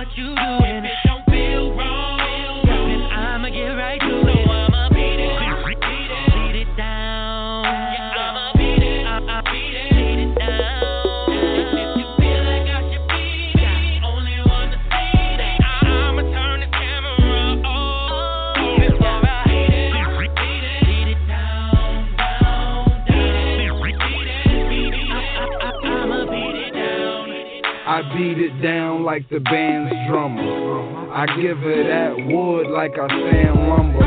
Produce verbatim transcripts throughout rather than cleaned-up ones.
you do, and it don't feel wrong, then I'ma get right to it. So I'ma beat it, beat it, beat it down. Yeah, I'ma beat it, I, I beat it, beat it down. If you feel like I should be the only one to see that, I'ma turn the camera on before I hit it, beat it, beat it down, down, down. Beat it, beat it, I, I, I, I'ma beat it down. I beat it down like the band's drummer. I give her that wood like I sand lumber.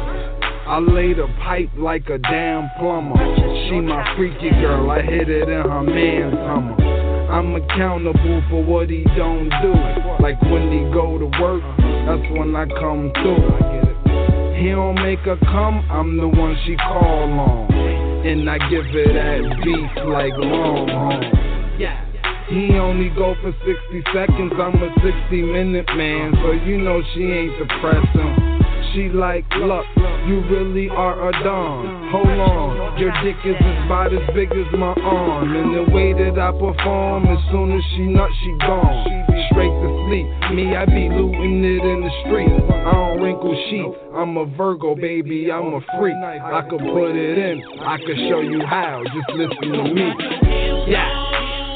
I lay the pipe like a damn plumber. She my freaky girl, I hit it in her man's Hummer. I'm accountable for what he don't do. Like when he go to work, that's when I come through. He don't make her come, I'm the one she call on. And I give her that beef like Longhorn. Yeah. He only go for sixty seconds, I'm a sixty minute man, so you know she ain't depressing. She like, look, you really are a don. Hold on, your dick is about as big as my arm. And the way that I perform, as soon as she nut, she gone. Straight to sleep, me, I be looting it in the street. I don't wrinkle sheep, I'm a Virgo, baby, I'm a freak. I could put it in, I could show you how, just listen to me. Yeah.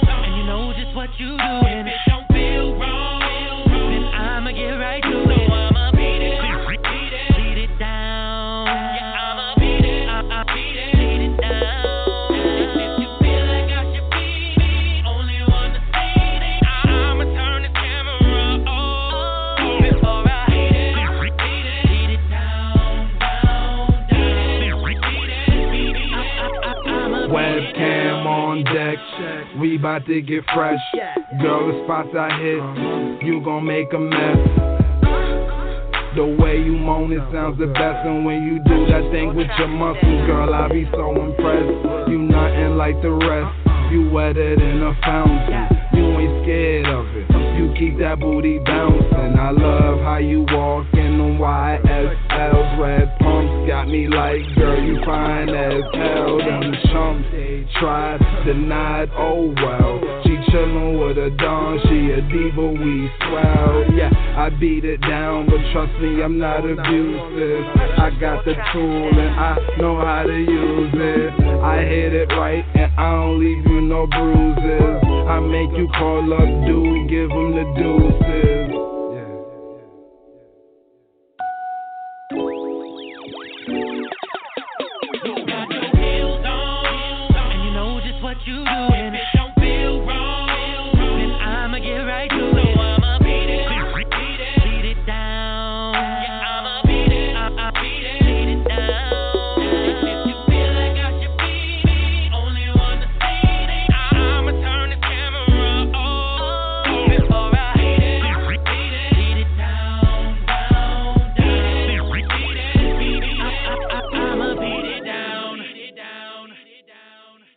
What you do, and it don't feel wrong, then I'ma get right to it. So I'ma beat it, beat it, beat it down. Yeah, I'ma beat it, I, I beat it, beat it down. If you feel like I should be the only one to see it, I'ma turn the camera on before I hit it, beat it, beat it down, down, down. Beat it, beat it, I, I, I, I'ma Webcam on deck, we bout to get fresh. Girl, the spots I hit, you gon' make a mess. The way you moan, it sounds the best. And when you do that thing with your muscles, girl, I be so impressed. You nothing like the rest, you wetter than a fountain. You ain't scared of it, you keep that booty bouncing. I love how you walk in them Y S Ls. Red pumps got me like, girl, you fine as hell. Them chumps tried, denied, oh well. She chillin' with a don, she a diva, we swell. Yeah, I beat it down, but trust me, I'm not abusive. I got the tool and I know how to use it. I hit it right and I don't leave you no bruises. I make you call up dude, give him the deuces. what you do, and it don't feel wrong, then I'ma get right to it. So I'ma beat it, beat it, beat it down. Yeah, I'ma beat it, I, I beat it, beat it down. If you feel like I should be the only one to see it, I'ma turn the camera on before I hit it, beat it, beat it down, down, down. Beat it, beat it, I, I, I, I'ma beat it down, beat it down, beat it down.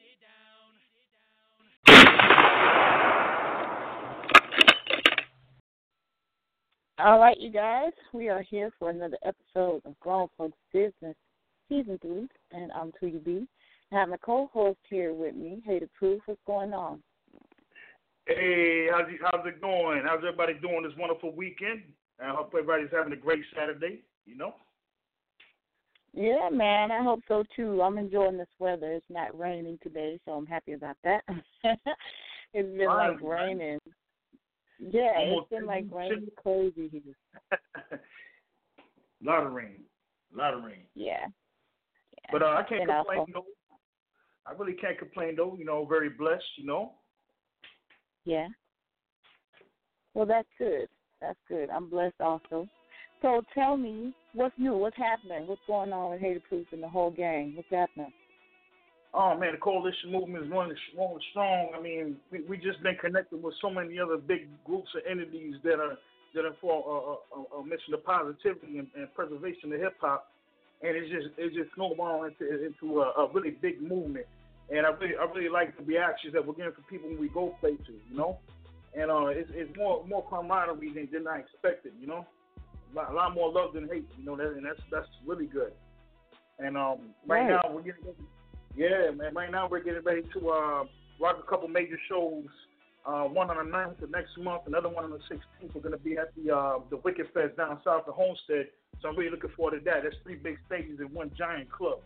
All right, you guys, we are here for another episode of Grown Folks Business, Season three, and I'm Tweety B. I have my co-host here with me, Hater Proof. What's going on? Hey, how's, it, how's it going? How's everybody doing this wonderful weekend? I hope everybody's having a great Saturday, you know? Yeah, man, I hope so, too. I'm enjoying this weather. It's not raining today, so I'm happy about that. It's been Fine, like raining. Yeah, Almost it's been like raining crazy here. A lot of rain. A lot of rain. Yeah. yeah. But uh, I can't and complain, also, though. I really can't complain, though. You know, very blessed, you know? Yeah. Well, that's good. That's good. I'm blessed also. So tell me, what's new? What's happening? What's going on with Hater Proof and the whole gang? What's happening? Oh, man, the coalition movement is running strong. strong. I mean, we we just been connected with so many other big groups and entities that are that are for a, a, a mission of positivity and, and preservation of hip-hop. And it's just it's just snowballing into, into a, a really big movement. And I really I really like the reactions that we're getting from people when we go places, you know? And uh, it's, it's more more camaraderie than, than I expected, you know? A lot, a lot more love than hate, you know, that, and that's that's really good. And um, right, right now we're getting ready, yeah, man. Right now we're getting ready to uh, rock a couple major shows Uh, one on the ninth of next month, another one on the sixteenth. We're going to be at the uh, the Wicked Fest down south of Homestead. So I'm really looking forward to that. That's three big stages in one giant club.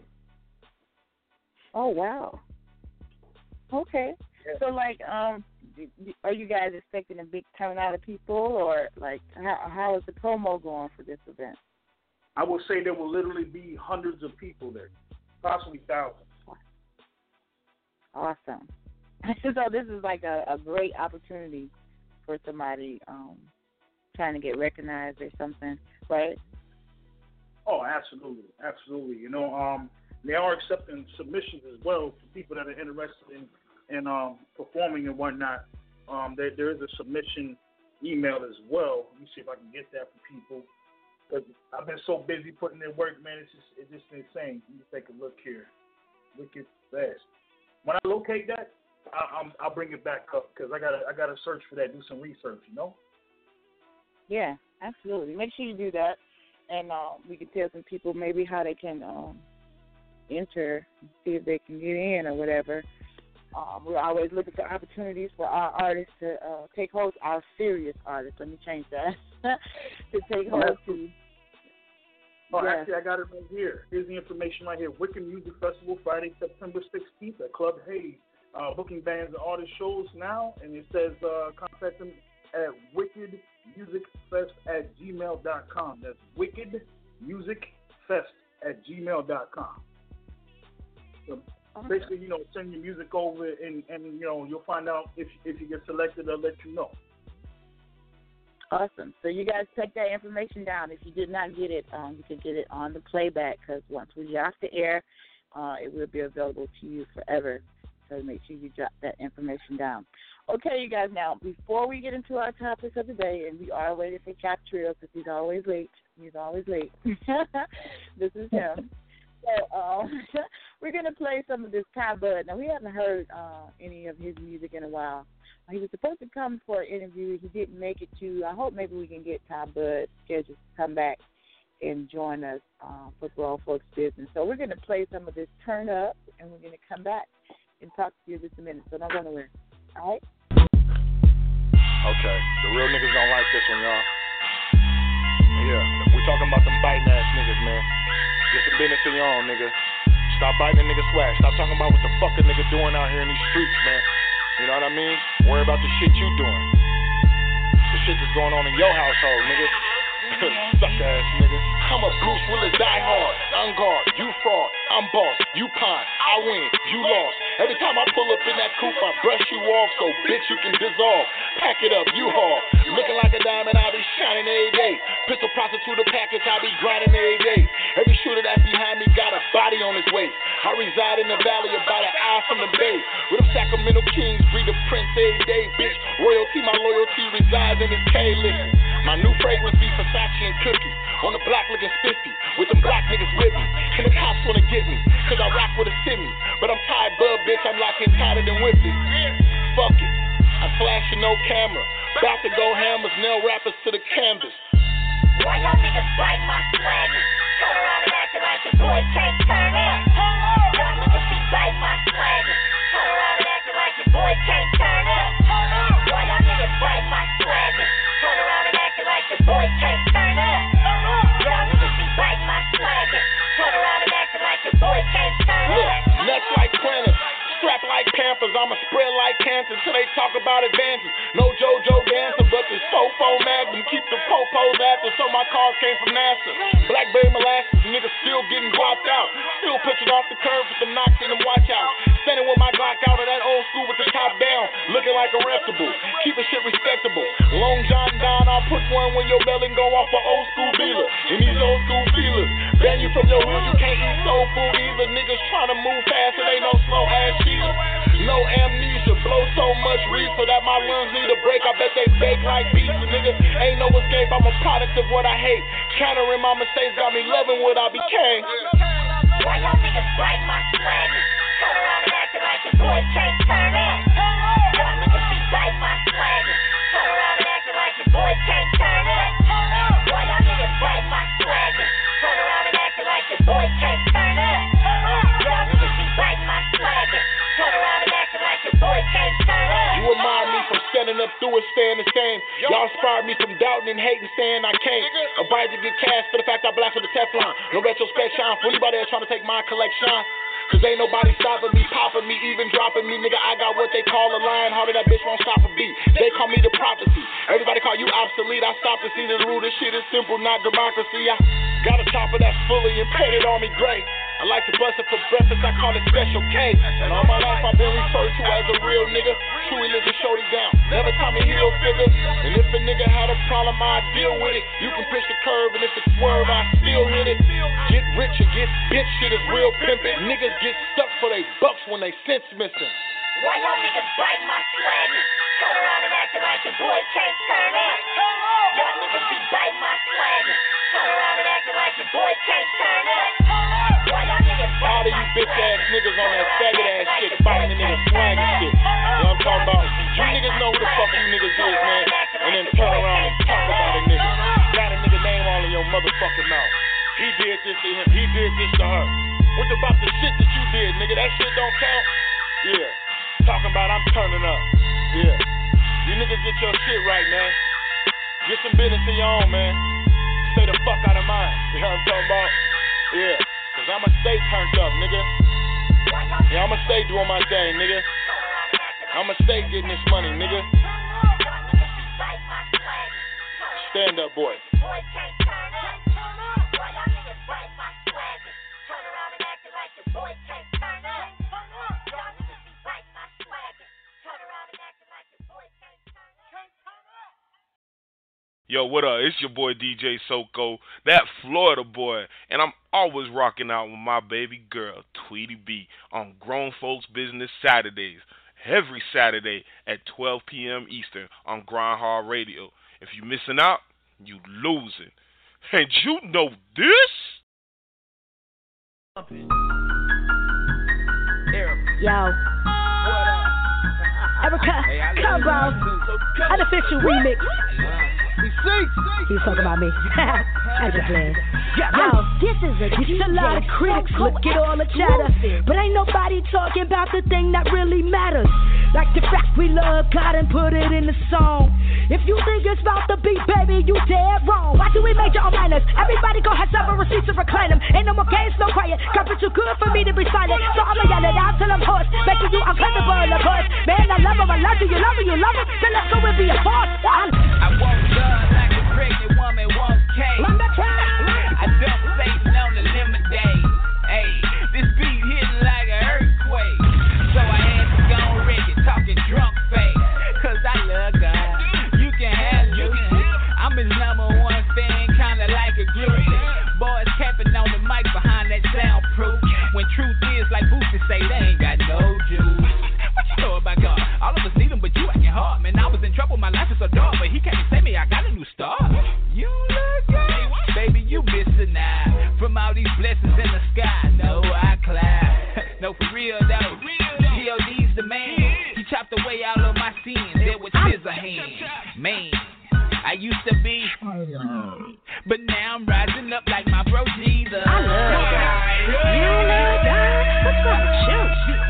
Oh, wow. Okay. Yeah. So, like, um, are you guys expecting a big turnout of people, or, like, how, how is the promo going for this event? I will say there will literally be hundreds of people there, possibly thousands. Awesome. So this is like a, a great opportunity for somebody um, trying to get recognized or something, right? Oh, absolutely, absolutely. You know, um, they are accepting submissions as well for people that are interested in, in um, performing and whatnot. Um, there, there is a submission email as well. Let me see if I can get that for people. Cause I've been so busy putting in work, man. It's just it's just insane. Let me take a look here. Wicked Fest. When I locate that, I, I'm, I'll bring it back up because I gotta I gotta search for that, do some research, you know. Yeah, absolutely. Make sure you do that, and uh, we can tell some people maybe how they can um, enter, see if they can get in or whatever. Um, we're always looking for opportunities for our artists to uh, take host, our serious artists. Let me change that to take host to. Oh, yes. Actually, I got it right here. Here's the information right here. Wicked Music Festival, Friday, September sixteenth at Club Hayes. Uh, booking bands and artist shows now, and it says uh, contact them at wicked music fest at gmail dot com. That's wicked music fest at gmail dot com. So basically, you know, send your music over, and, and you know, you'll find out if if you get selected. They'll let you know. Awesome. So you guys take that information down. If you did not get it, um, you can get it on the playback, because once we get off the air, uh, it will be available to you forever. So make sure you jot that information down. Okay, you guys, now, before we get into our topics of the day, and we are waiting for Cap Trill because he's always late. He's always late. This is him. So um, we're going to play some of this Ty Bud. Now, we haven't heard uh, any of his music in a while. He was supposed to come for an interview. He didn't make it to. I hope maybe we can get Ty Bud scheduled to come back and join us uh, for Grown Folks Business. So we're going to play some of this Turn Up, and we're going to come back and talk to you in just a minute. So don't go nowhere. All right? Okay. The real niggas don't like this one, y'all. Yeah. We talking about them biting ass niggas, man. Just a business of your own, nigga. Stop biting a nigga swag. Stop talking about what the fuck a nigga doing out here in these streets, man. You know what I mean? Worry about the shit you doing. The shit that's going on in your household, nigga. Suck ass nigga. I'm a Bruce Willis die hard. On guard, you fraud, I'm boss, you pine, I win, you lost. Every time I pull up in that coupe, I brush you off, so bitch you can dissolve. Pack it up, you haul. Looking like a diamond, I be shining every day. Pistol prostitute the package, I be grinding every day. Every shooter that's behind me got a body on his waist. I reside in the valley about an eye from the bay. With them Sacramento Kings, breed the prince every day, bitch. Royalty, my loyalty resides in this K-list. My new fragrance be Versace and Cookie. On the block looking spiffy, with them black niggas with me. And the cops wanna get me, cause I rock with a simi. But I'm tied, bub, bitch, I'm locking tighter than whipped it. Fuck it, I'm flashing no camera. About to go hammers, nail rappers to the canvas. Why y'all niggas bite my swagger? Turn around and acting like your boy can't turn up. Y'all niggas be bite my swagger. Turn around and acting like your boy can't turn up. Why y'all niggas bite my swagger? Turn around and acting like your boy can't turn up. Y'all niggas be bite my swagger. Turn around and acting like your boy can't turn up. Look, nuts like planners, strapped like Panthers. I'ma spread like cancer till they talk about advances. No JoJo dancer, but this fofo magnum keep the popos after. So my cars came from NASA. Blackberry molasses, niggas still getting guapped out. Still pitching off the curb with them knocks and them watch out. Standing with my Glock out of that old school with the top down, looking like a reputable. Keeping shit respectable. Long John Don, I'll put one when your belly go off an old school dealer. And these old school feelers, ban you from your hood, you can't eat soul food either. Niggas trying to move fast, it ain't no slow ass cheater. No amnesia, blow so much reefer that my lungs need a break. I bet they bake like pizza, nigga. Ain't no escape, I'm a product of what I hate. Countering my mistakes got me loving what I became. Why y'all niggas bite my swagger? Turn around and acting like your boy can't turn up. Y'all niggas be bite my swagger. Turn around and acting like your boy can't turn up. Why y'all niggas bite my swagger? Turn around and acting like your boy can't turn up. Y'all niggas be bite my swagger. Turn around and acting like your boy can't turn up. You remind me from through it, staying the same. Y'all inspired me from doubting and hating, saying I can't. A bite to get cash for the fact I blast with the Teflon. No retrospection for anybody that's trying to take my collection. Cause ain't nobody stopping me, popping me, even dropping me. Nigga, I got what they call a lion hearted, that bitch won't stop a beat. They call me the prophecy. Everybody call you obsolete. I stopped to see the root of shit is simple, not democracy. I got a chopper that's fully and painted on me gray. I like to bust it for breakfast, I call it special K. And all my life I've been referred to as a real nigga. True religion, shorty down, never Tommy Hill figure. And if a nigga had a problem, I deal with it. You can push the curve, and if it's swerve, I still hit it. Get rich or get bitch, shit is real pimpin'. Niggas get stuck for they bucks when they sense missing. Why y'all niggas bite my swagger? Turn around and acting like your boy can't turn up. Y'all niggas be bite my swagger. Turn around and acting like your boy can't turn up. Why y'all niggas bite all of you bitch ass niggas on that faggot ass shit, biting in that swagger shit. You know what I'm talking about? You niggas know who the fuck you niggas is, man. And then turn around and talk about a nigga. Got a nigga name all in your motherfucking mouth. He did this to him, he did this to her. What about the shit that you did, nigga? That shit don't count? Yeah. Talking about I'm turning up. Yeah. You niggas get your shit right, man. Get some business in your own, man. Stay the fuck out of mine. You know what I'm talking about? Yeah. Cause I'ma stay turned up, nigga. Yeah, I'ma stay doing my thing, nigga. I'ma stay getting this money, nigga. Stand up, boy. Yo, what up? It's your boy D J Soko, that Florida boy, and I'm always rocking out with my baby girl, Tweety B, on Grown Folks Business Saturdays, every Saturday at twelve p.m. Eastern on Grind Hard Radio. If you missing out, you losing. And you know this? Yo. Erica Combo, unofficial remix. He's talking about me. I just playing. Yo, this is a It's a lot of critics, look at all the chatter. But ain't nobody talking about the thing that really matters. Like the fact we love God and put it in the song. If you think it's about the beat, baby, you dead wrong. Why do we major on minors? Everybody go have several receipts to reclaim them. Ain't no more games, no quiet. God, but too good for me to be silent. So I'ma yell it out till I'm hoarse, making you uncomfortable, of course. Man, I love him, I love you, you love him, you love him. Then let's go and be a force. I won't love like a pregnant woman won't cave. I don't say no to lemonade. Hey, this beat hitting like an earthquake. So I had to go on record talking drunk face. Cause I love God. You can have Lucy. I'm his number one fan, kinda like a groupie. Boys capping on the mic behind that soundproof. When truth is like Boosie say, they ain't got no juice. What you know about God? All of us need him, but you acting hard, man. I was in trouble, my life is so dark, but he came to save me, I got a new start. You look good, baby, you missing out. From all these blessings in the sky, no, I climb. No, for real though, G O D's the man. He chopped away all of my sins, there was scissor hands. Man, I used to be, but now I'm rising up like my bro Jesus. I love God. You love God. What's wrong with you?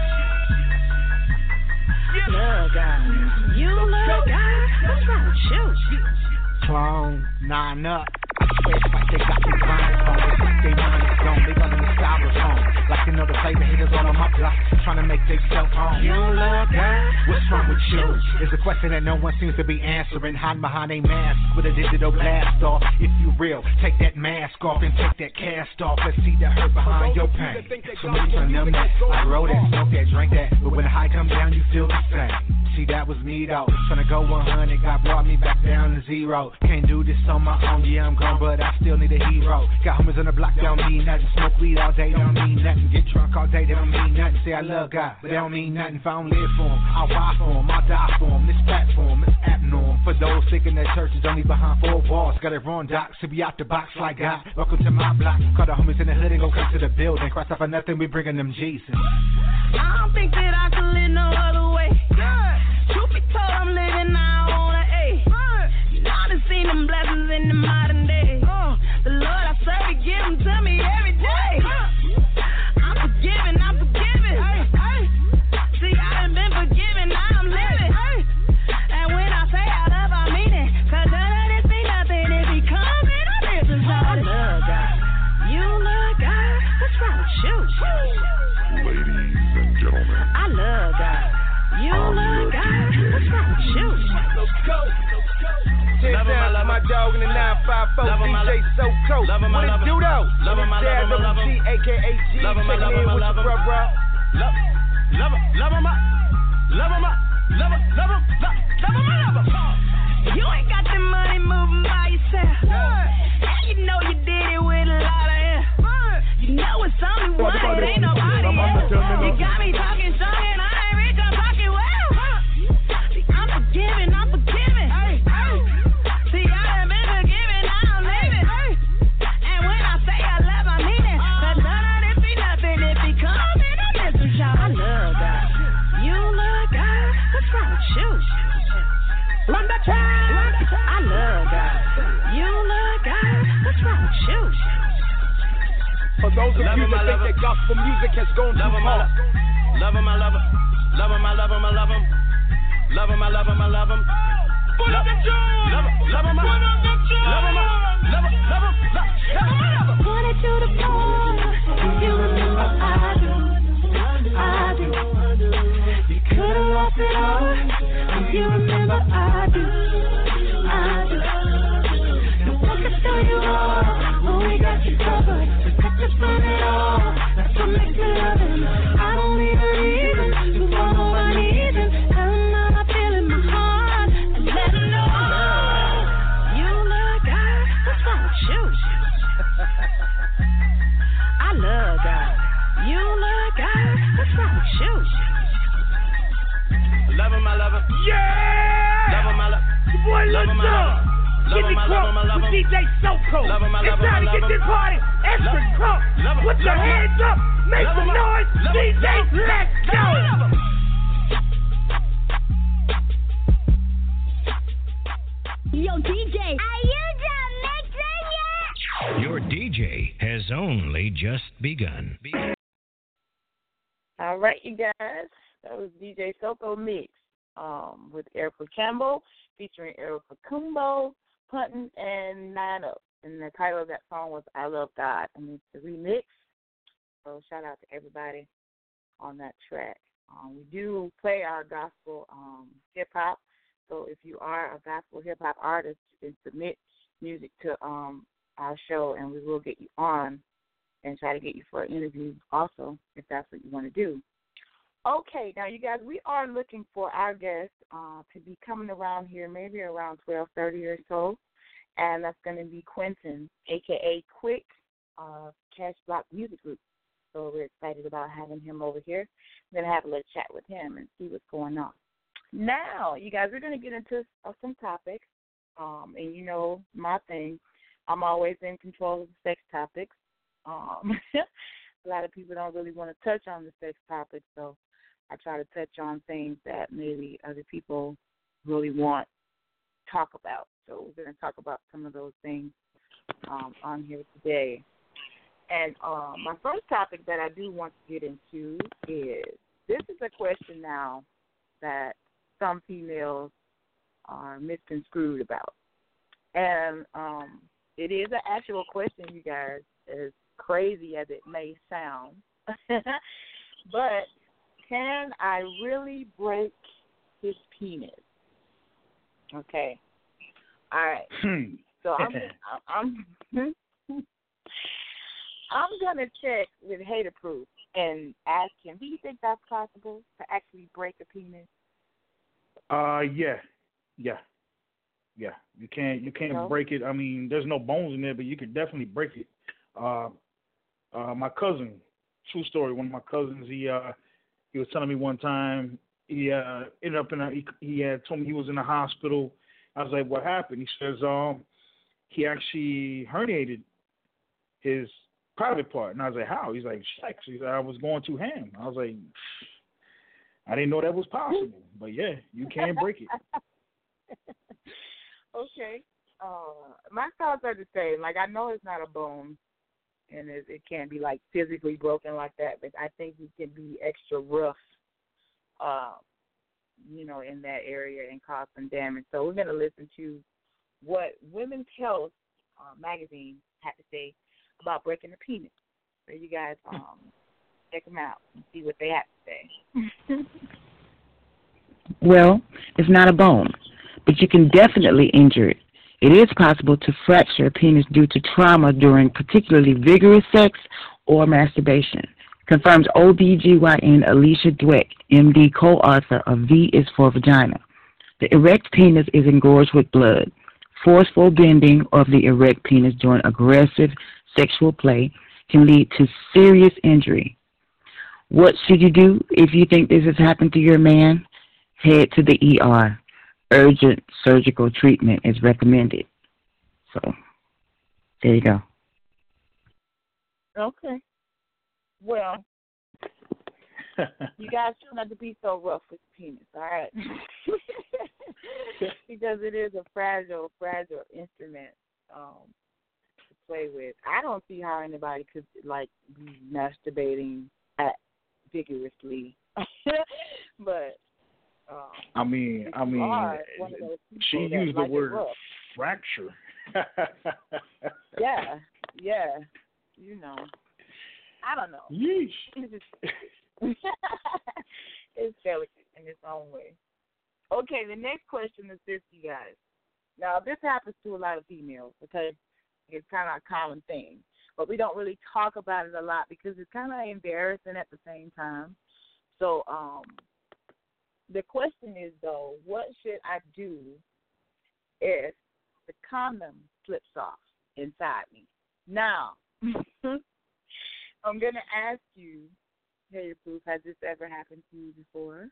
Love God. You love God. What's wrong with you? Clone, nine up. I swear it's like they got me grind on. It's like they mind is gone. They got me styrofoam. Like you know the flavor haters all on my block, trying to make they self home. You don't love God? What's wrong with you? It's a question that no one seems to be answering. Hiding behind a mask with a digital blast off. If you real, take that mask off and take that cast off. Let's see the hurt behind your pain. So many turn them that. I wrote that, smoke that, drink that. But when the high comes down, you feel the same. See, that was me though. Trying to go one hundred, God brought me back down to zero. Can't do this on my own, yeah, I'm gone, but I still need a hero. Got homies on the block, they don't mean nothing. Smoke weed all day, they don't mean nothing. Get drunk all day, they don't mean nothing. Say I love God, but they don't mean nothing. If I don't live for him, I'll die for him, I'll die for him. This platform is abnormal. For those thinking that church is only behind four walls, got it wrong, doc, to be out the box like God. Welcome to my block, call the homies in the hood and go come to the building. Cross out for nothing, we bringing them Jesus. I don't think that I can live no other way. Truth be told, I'm living now on an A. You know, I done seen them blessings in the modern day. Uh, the Lord I serve, He give them to me every day. I'm forgiven, I'm forgiven. See, I done been forgiven, now I'm living. And when I say my dog in the nine five four, D J SoCo. What it do though? Love him, I love him, I love him. A K A G, checking in with your brother, bro. Love, love him, love him, love him, love him, love him, love him, love him. You ain't got the money moving by yourself. And you know you did it with a lot of air. You know it's only one, it ain't nobody else. You got me talking strong and I ain't rich, I'm talking well. See, I'm forgiving, I'm forgiving. See, I have been forgiven, I don't live it. And when I say I love, I mean it. Cause none of this be nothing if he comes in a message, y'all. I love God. You love God? What's wrong with you? Run the child. I love God. You love God? What's wrong with you? For those of you that think that gospel music has gone too far. Love him, I love him. Love him, I love him, I love him. Love him, I love him, I love him. Put up the joy. Love him, love him, put up the joy. Love him, love him, love him, love him. Wanted you to fall. You remember I do. I do. You could've lost it all. You remember I do. I do. No one can show you all. Oh, we got you covered. Just run it all. That's what makes me love him. I don't need a reason to follow my knees and tell him how I feel in my heart and let him know. You love God. What's wrong with you? I love God. You love God. What's wrong with you? Love him, I love him. Yeah! Love him, I love him. Boy, love him, I love him. Get the crunk with D J SoCo. It's time to get this party extra crunk. Put your hands up, make some noise. D J, let's go. Yo, D J, Are you done mixing yet? Your D J has only just begun. All right, you guys. That was D J SoCo Mix um, with Erica Campbell, featuring Erica Kumbo, Punton, and Nine Up. And the title of that song was I Love God. And it's the remix. So shout out to everybody on that track. Um, we do play our gospel um, hip-hop. So if you are a gospel hip-hop artist, you can submit music to um, our show, and we will get you on and try to get you for an interview also, if that's what you want to do. Okay, now, you guys, we are looking for our guest uh, to be coming around here maybe around twelve thirty or so, and that's going to be Quentin, a k a. Quick, uh, Cash Block Music Group. So we're excited about having him over here. We're going to have a little chat with him and see what's going on. Now, you guys, we're going to get into uh, some topics, um, and you know my thing. I'm always in control of the sex topics. Um, a lot of people don't really want to touch on the sex topics, so I try to touch on things that maybe other people really want to talk about. So we're going to talk about some of those things um, on here today. And um, my first topic that I do want to get into is, this is a question now that some females are misconstrued about. And um, it is an actual question, you guys, as crazy as it may sound. But can I really break his penis? Okay. All right. Hmm. So I'm I'm I'm gonna check with Hater Proof and ask him, do you think that's possible to actually break a penis? Uh, yeah, yeah, yeah. You can't you can't No? break it. I mean, there's no bones in there, but you could definitely break it. Uh, uh, my cousin, true story. One of my cousins, he uh, he was telling me one time he uh ended up in a he, he had told me he was in the hospital. I was like, what happened? He says, um, he actually herniated his private part, and I was like, how? He's like, sex. He said, I was going to ham. I was like, I didn't know that was possible, but yeah, you can break it. Okay. Uh, my thoughts are the same. Like, I know it's not a bone, and it, it can't be, like, physically broken like that, but I think it can be extra rough, uh, you know, in that area and cause some damage. So we're going to listen to what Women's Health uh, magazine had to say about breaking the penis. So you guys um, check them out and see what they have to say. Well, it's not a bone, but you can definitely injure it It is possible to fracture a penis due to trauma during particularly vigorous sex or masturbation, confirms O B G Y N Alicia Dweck, M D, co-author of V is for Vagina. The erect penis is engorged with blood. Forceful bending of the erect penis during aggressive sexual play can lead to serious injury. What should you do if you think this has happened to your man? Head to the E R. Urgent surgical treatment is recommended. So, there you go. Okay. Well, you guys try not to be so rough with the penis, all right? Because it is a fragile, fragile instrument um, to play with. I don't see how anybody could, like, be masturbating at vigorously. But, um, I mean, I mean, she used the word fracture. Yeah, yeah, you know. I don't know. Yeesh. It's, just, it's delicate in its own way. Okay, the next question is this, you guys. Now, this happens to a lot of females because it's kind of a common thing. But we don't really talk about it a lot because it's kind of embarrassing at the same time. So, um, the question is, though, what should I do if the condom slips off inside me? Now, I'm going to ask you, Hey Proof, has this ever happened to you before?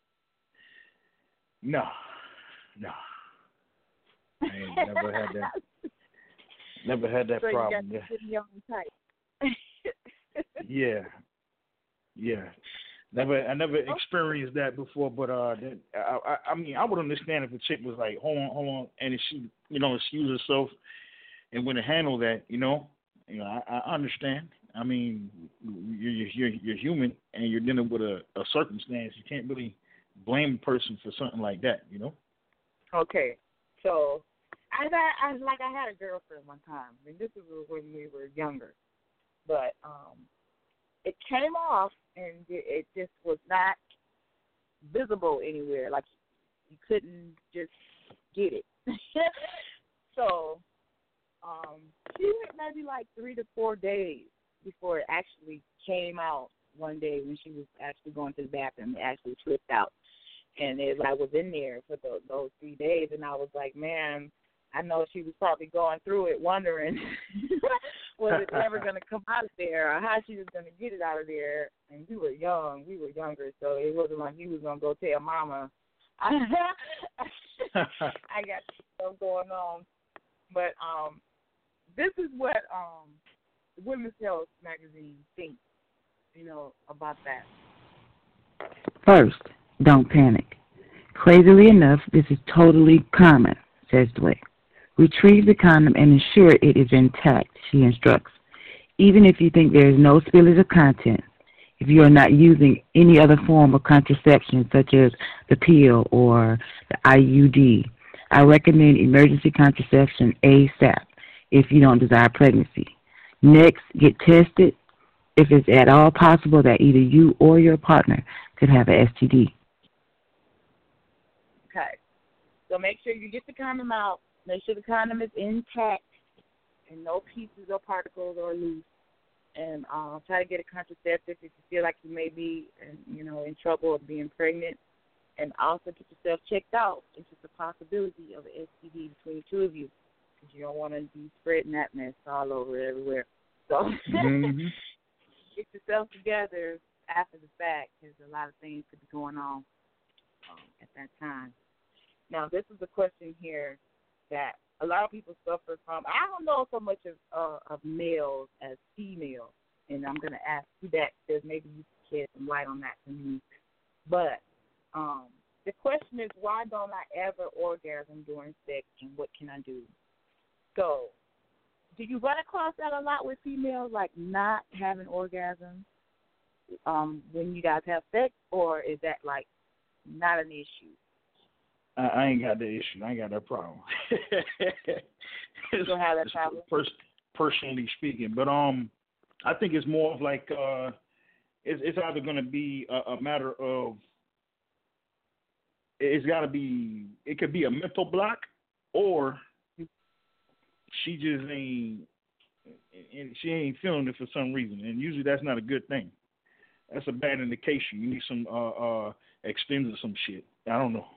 No. No. I ain't never had that. Never had that so problem. You got to yeah. Tight. yeah. Yeah. Never, I never experienced that before, but uh, that, I, I, I mean, I would understand if a chick was like, hold on, hold on, and if she, you know, excuse herself and wouldn't handle that, you know, you know, I, I understand. I mean, you're, you're you're human and you're dealing with a, a circumstance. You can't really blame a person for something like that, you know. Okay, so I I like I had a girlfriend one time, and this was when we were younger, but um, it came off and it, it just was not visible anywhere. Like you couldn't just get it. So um, she went maybe like three to four days before it actually came out one day when she was actually going to the bathroom. It actually slipped out. And as I was in there for the, those three days, and I was like, man, I know she was probably going through it wondering was it ever going to come out of there or how she was going to get it out of there. And we were young. We were younger, so it wasn't like he was going to go tell mama, I, I got stuff going on. But um, this is what um, Women's Health magazine thinks, you know, about that. First, don't panic. Crazily enough, this is totally common, says Dweck. Retrieve the condom and ensure it is intact, she instructs. Even if you think there is no spillage of content, if you are not using any other form of contraception such as the pill or the I U D, I recommend emergency contraception ASAP if you don't desire pregnancy. Next, get tested if it's at all possible that either you or your partner could have an S T D. Okay. So make sure you get the condom out. Make sure the condom is intact and no pieces or particles are loose. And uh, try to get a contraceptive if you feel like you may be, you know, in trouble of being pregnant. And also get yourself checked out. It's just a possibility of an S T D between the two of you. Because you don't want to be spreading that mess all over everywhere. So mm-hmm. Get yourself together after the fact, because a lot of things could be going on um, at that time. Now, this is a question here that a lot of people suffer from. I don't know so much of, uh, of males as females, and I'm going to ask you that because maybe you can shed some light on that for me. But um, the question is, why don't I ever orgasm during sex, and what can I do? So, do you run across that a lot with females, like not having orgasms um, when you guys have sex, or is that, like, not an issue? I, I ain't got that issue. I ain't got that problem. You don't have that problem? Pers- personally speaking. But um, I think it's more of like, uh, it's, it's either going to be a, a matter of, it's got to be, it could be a mental block, or she just ain't, and she ain't feeling it for some reason, and usually that's not a good thing. That's a bad indication. You need some uh, uh, extends or some shit. I don't know.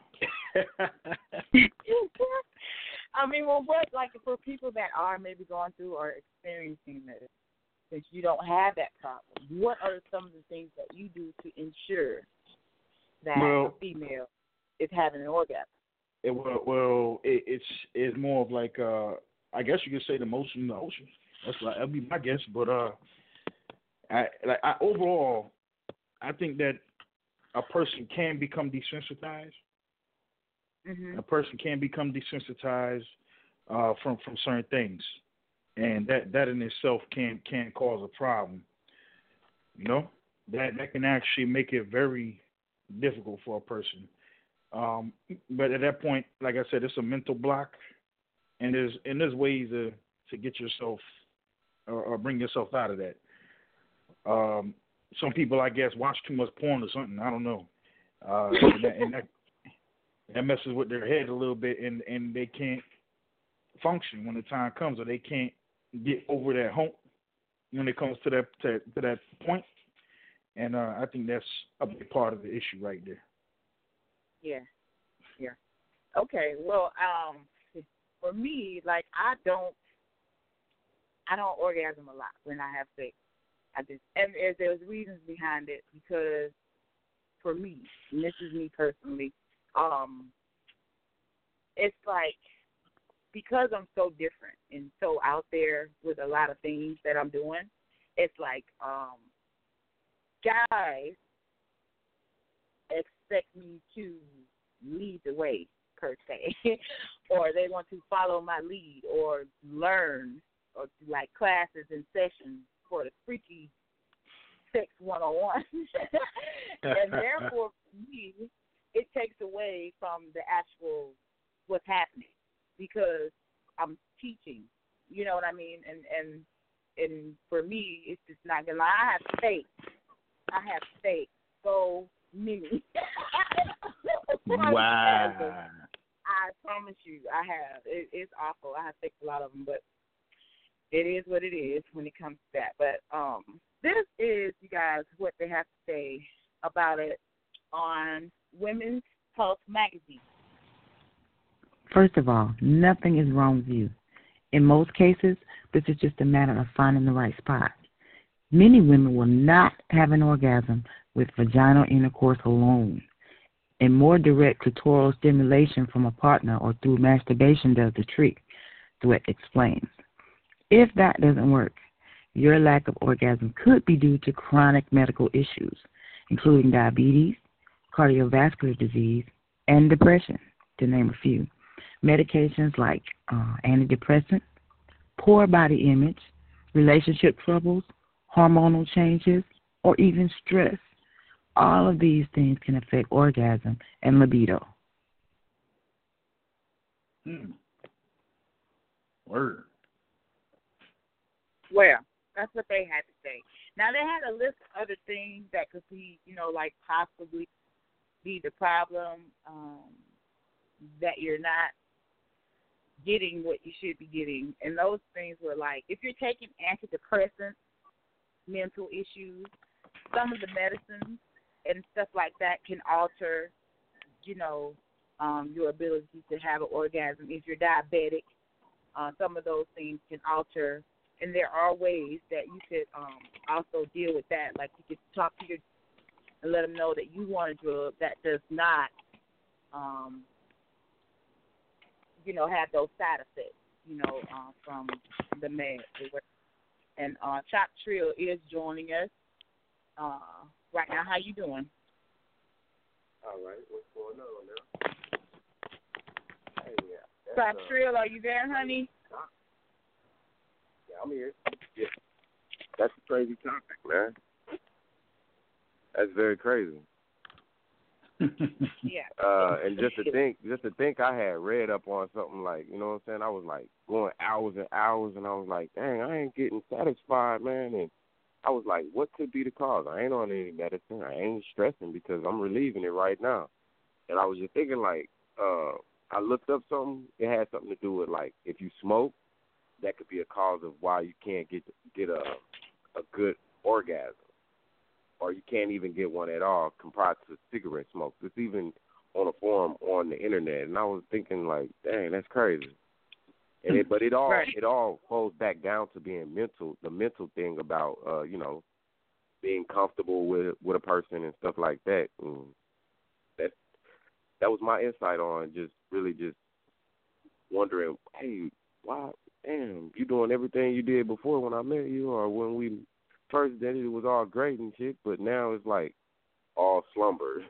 I mean, well, what, like, for people that are maybe going through or experiencing this, since you don't have that problem, what are some of the things that you do to ensure that well, a female is having an orgasm? It, well, well it, it's it's more of like, uh, I guess you could say the motion in the ocean. That's like, that'd be my guess. But uh, I like I, overall, I think that a person can become desensitized. Mm-hmm. A person can become desensitized uh, from from certain things, and that, that in itself can can cause a problem. You know, that that can actually make it very difficult for a person. Um, but at that point, like I said, it's a mental block, and there's and there's ways to, to get yourself or, or bring yourself out of that. Um, some people, I guess, watch too much porn or something. I don't know, uh, and, that, and that that messes with their head a little bit, and, and they can't function when the time comes, or they can't get over that hump when it comes to that to, to that point. And uh, I think that's a big part of the issue right there. Yeah, yeah. Okay, well, um, for me, like, I don't, I don't orgasm a lot when I have sex. I just, and there's, there's reasons behind it, because for me, and this is me personally, um, it's like, because I'm so different and so out there with a lot of things that I'm doing, it's like, um, guys expect me to lead the way, per se, or they want to follow my lead or learn, or do like classes and sessions for the freaky sex one oh one. And therefore, for me, it takes away from the actual what's happening, because I'm teaching, you know what I mean? And and and for me, it's just not gonna lie. I have stakes. I have stakes. So many. Wow. I promise you, I have. It, it's awful. I have staked a lot of them, but it is what it is when it comes to that. But um, this is, you guys, what they have to say about it on Women's Health Magazine. First of all, nothing is wrong with you. In most cases, this is just a matter of finding the right spot. Many women will not have an orgasm with vaginal intercourse alone, and more direct clitoral stimulation from a partner or through masturbation does the trick, Dweck explains. If that doesn't work, your lack of orgasm could be due to chronic medical issues, including diabetes, cardiovascular disease, and depression, to name a few. Medications like uh, antidepressants, poor body image, relationship troubles, hormonal changes, or even stress. All of these things can affect orgasm and libido. Hmm. Word. Well, that's what they had to say. Now, they had a list of other things that could be, you know, like possibly be the problem, um, that you're not getting what you should be getting. And those things were like, if you're taking antidepressants, mental issues, some of the medicines and stuff like that can alter, you know, um, your ability to have an orgasm. If you're diabetic, uh, some of those things can alter. And there are ways that you could um, also deal with that. Like, you could talk to your and let them know that you want a drug that does not, um, you know, have those side effects, you know, uh, from the meds. And uh, Chop Trill is joining us uh, right now. How you doing? All right. What's going on now? Hey, yeah. Chop uh, Trill, are you there, honey? Yeah, I'm here. Yeah. That's a crazy topic, man. That's very crazy. Yeah. Uh, and just to think, just to think, I had read up on something like, you know what I'm saying? I was like going hours and hours, and I was like, dang, I ain't getting satisfied, man. And I was like, what could be the cause? I ain't on any medicine. I ain't stressing because I'm relieving it right now. And I was just thinking, like, uh, I looked up something. It had something to do with, like, if you smoke, that could be a cause of why you can't get get a a good orgasm, or you can't even get one at all compared to cigarette smoke. It's even on a forum on the internet, and I was thinking like, dang, that's crazy. And it, but it all Right. it all falls back down to being mental, the mental thing about uh, you know, being comfortable with with a person and stuff like that. And that that was my insight on just really just wondering, hey, why, damn, you doing everything you did before when I met you, or when we first did it, it was all great and shit, but now it's like all slumber.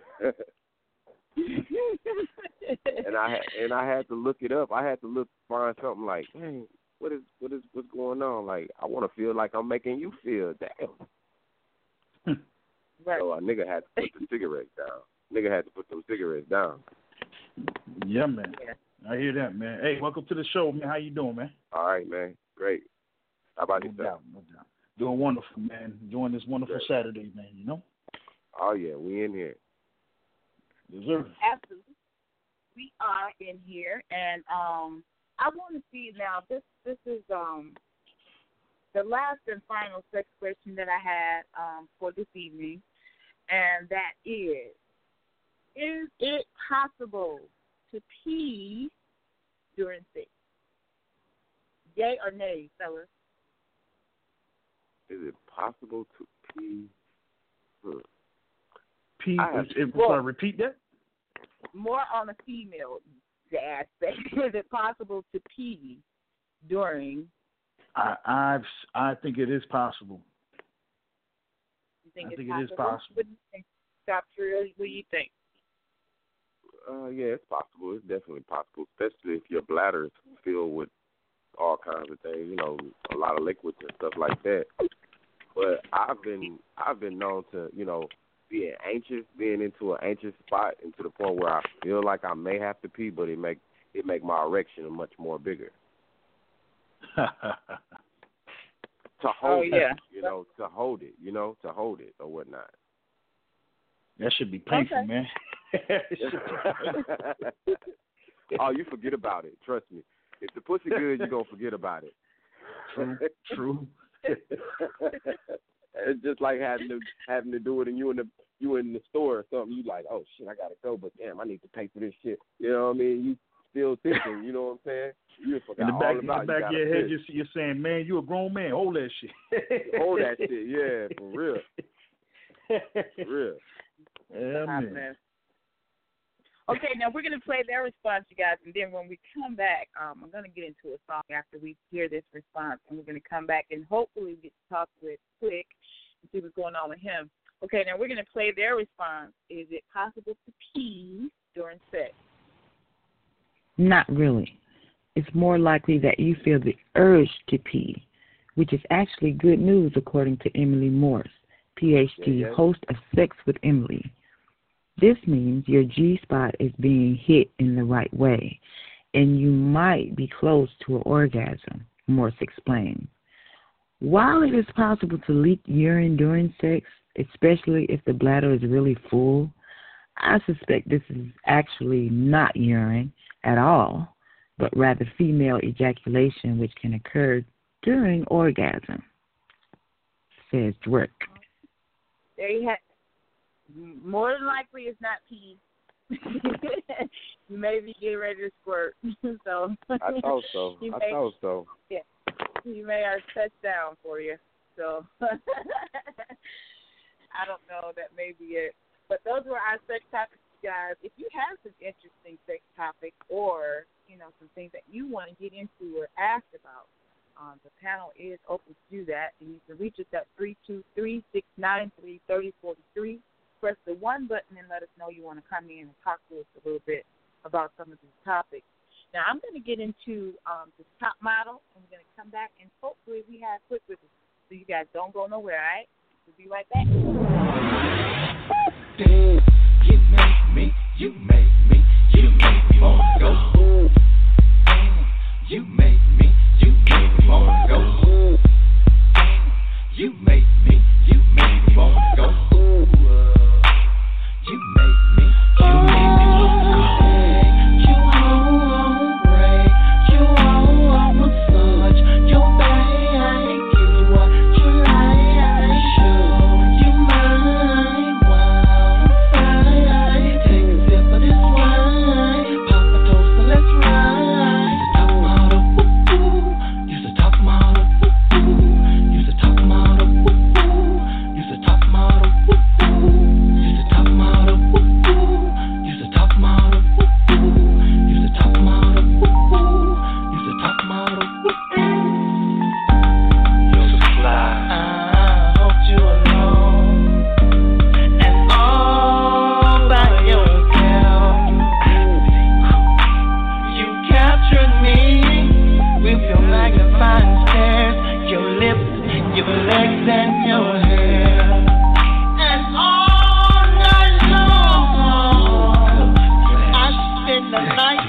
and I and I had to look it up. I had to look find something like, hey, what is what is what's going on? Like, I want to feel like I'm making you feel. Damn. Right. So a nigga had to put the cigarettes down. Nigga had to put them cigarettes down. Yeah, man. I hear that, man. Hey, welcome to the show, man. How you doing, man? All right, man. Great. How about No yourself? doubt, no doubt. Doing wonderful, man. Enjoying this wonderful Great. Saturday, man, you know? Oh, yeah, we in here. Yes, sir. Absolutely. We are in here, and um, I want to see now. This this is um the last and final sex question that I had um for this evening, and that is: is it possible to pee during sex? Yay or nay, fellas? Is it possible to pee? Hmm. Pee. I have- If, Well- sorry, repeat that. More on the female aspect. Is it possible to pee during? I I've I think it is possible. You think I it's think it possible? is possible. What do you think, Stop Trill? What do you think? Uh, yeah, it's possible. It's definitely possible, especially if your bladder is filled with all kinds of things, you know, a lot of liquids and stuff like that. But I've been I've been known to, you know, being anxious, being into an anxious spot, and to the point where I feel like I may have to pee, but it make it make my erection much more bigger. To hold Oh, yeah. it, you know, to hold it, you know, to hold it or whatnot. That should be painful, Okay. man. Oh, you forget about it. Trust me. If the pussy good, you're gonna forget about it. True, true. It's just like having to having to do it, and you in the you in the store or something. You like, oh shit, I gotta go, but damn, I need to pay for this shit. You know what I mean? You still thinking, you know what I'm saying? You just forgot In the back, all in about the back you of your gotta head, piss. you're, you're saying, man, you a grown man. Hold that shit. Hold that shit, yeah, for real, for real. Yeah, man. Man. Okay, now we're going to play their response, you guys, and then when we come back, um, I'm going to get into a song after we hear this response, and we're going to come back and hopefully get to talk with Quick and see what's going on with him. Okay, now we're going to play their response. Is it possible to pee during sex? Not really. It's more likely that you feel the urge to pee, which is actually good news according to Emily Morse, P H D, Yeah, yeah. host of Sex with Emily. This means your G-spot is being hit in the right way, and you might be close to an orgasm, Morse explained. While it is possible to leak urine during sex, especially if the bladder is really full, I suspect this is actually not urine at all, but rather female ejaculation, which can occur during orgasm, says Dwerk. There you have it. More than likely, it's not pee. You may be getting ready to squirt. so I thought so. you I may, thought so. Yeah, you may have a touchdown for you. So I don't know. That may be it. But those were our sex topics, guys. If you have some interesting sex topics, or you know some things that you want to get into or ask about, um, the panel is open to do that, and you can reach us at three two three, six nine three, three oh four three. Press the one button and let us know you want to come in and talk to us a little bit about some of these topics. Now, I'm going to get into um, the top model, and we're going to come back, and hopefully we have Quick with us. So you guys don't go nowhere, all right? We'll be right back. Damn, you make me, you make me, you make me wanna go. Damn, you make me, you make me wanna go. Damn, you make me, you make me wanna go. You make me, you make me wanna go. You want break, you want massage, magnifying stairs. Your lips, your legs, and your hair. And all night long, I spend the night.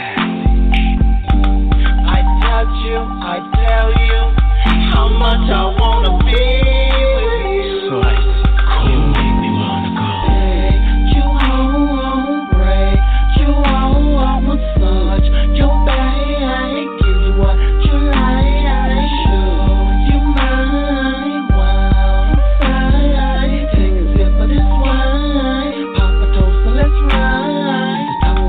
I touch you, I tell you how much I wanna be with you. So you make me wanna go. Take you home, break you home, massage your back, give you what you like, show you mine, wild side. Take a sip of this wine, pop a toast and let's ride.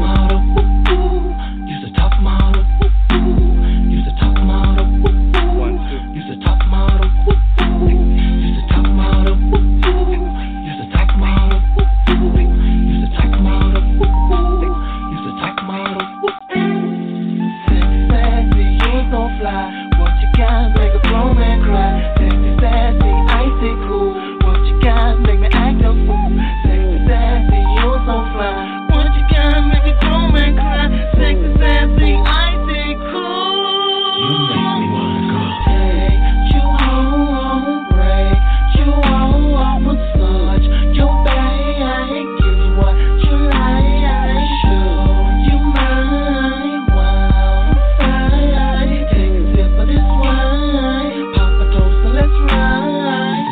You're the top model, woo-hoo. You're the top model, woo-hoo. You're the top model, woo-hoo. You're the top model, woo-hoo. You're the top model, woo-hoo. You're the top model, woo-hoo. You're the top model, woo-hoo. Sexy, sassy, you're so fly. What you got, make a grown man cry. Sexy, sassy, icy cool. What you got, make me act a fool. Sexy, sassy, you're so fly. What you got, make a grown man cry. Sexy, sassy, icy cool. You make me wanna go. Take you home, break you home, massage your back, give you what you like, show you mine, wild side. Take a sip of this wine, pop a toast and let's ride.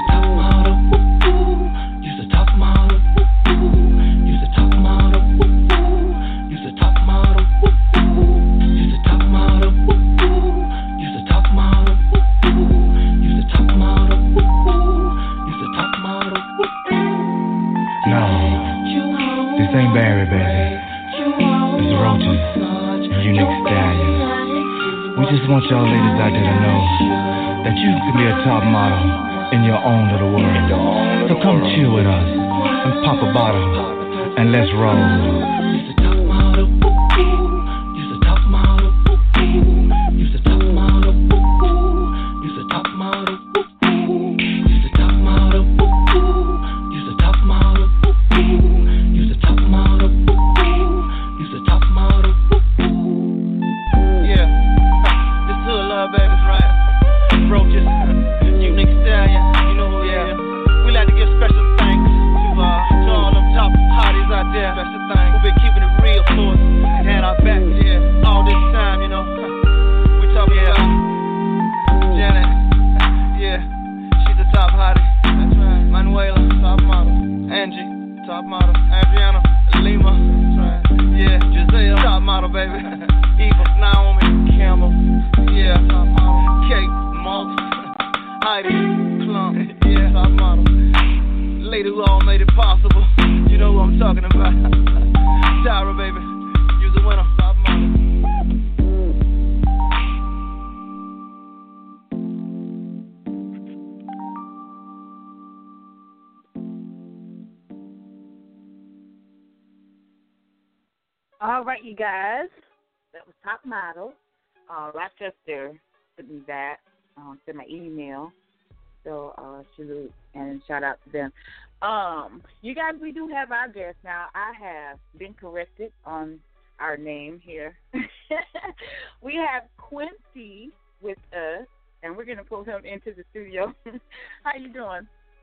You're the top model, woo-hoo. You're the top model, woo-hoo. You're the top model, woo-hoo. You're the top model, woo-hoo. You're the top model, woo-hoo. You're the top model, woo-hoo. You're the top model, woo-hoo. No, this ain't Barry, baby. It's Roaches and Unique Stallion. We just want y'all ladies out there to know that you can be a top model in your own little world. So come chill with us and pop a bottle and let's roll. You're the top model, woo-hoo. You're the top model, woo-hoo. You're the top model, woo-hoo. You're the top model, woo-hoo. You're the top model, woo-hoo. You're the top model, woo-hoo. You're the top model, woo-hoo. You're the top model, woo-hoo. Yeah, this hood love, baby, right? Roaches, Unique Stallion, you know who yeah. We like to give special thanks to uh to all them top hotties out there. Special thanks who been keeping it real for us and had our back, yeah, all this time, you know. We talking yeah. about Janet, yeah, she's the top hottie. That's right. Manuela, top model. Angie, top model. Adriana, Lima, that's right. Yeah, Giselle, top model, baby. Eva, Naomi, Campbell, yeah, top model. Kate, Moss, Heidi, Plum, yeah, top model. Lady who all made it possible. You know who I'm talking about. Tyra, baby, you's a winner, top model. All right, you guys. That was Top Model. Uh, Rochester sent me that. Uh, sent my email. So, uh, salute and shout out to them. Um, you guys, we do have our guest now. I have been corrected on our name here. We have Quincy with us, and we're going to pull him into the studio. How you doing?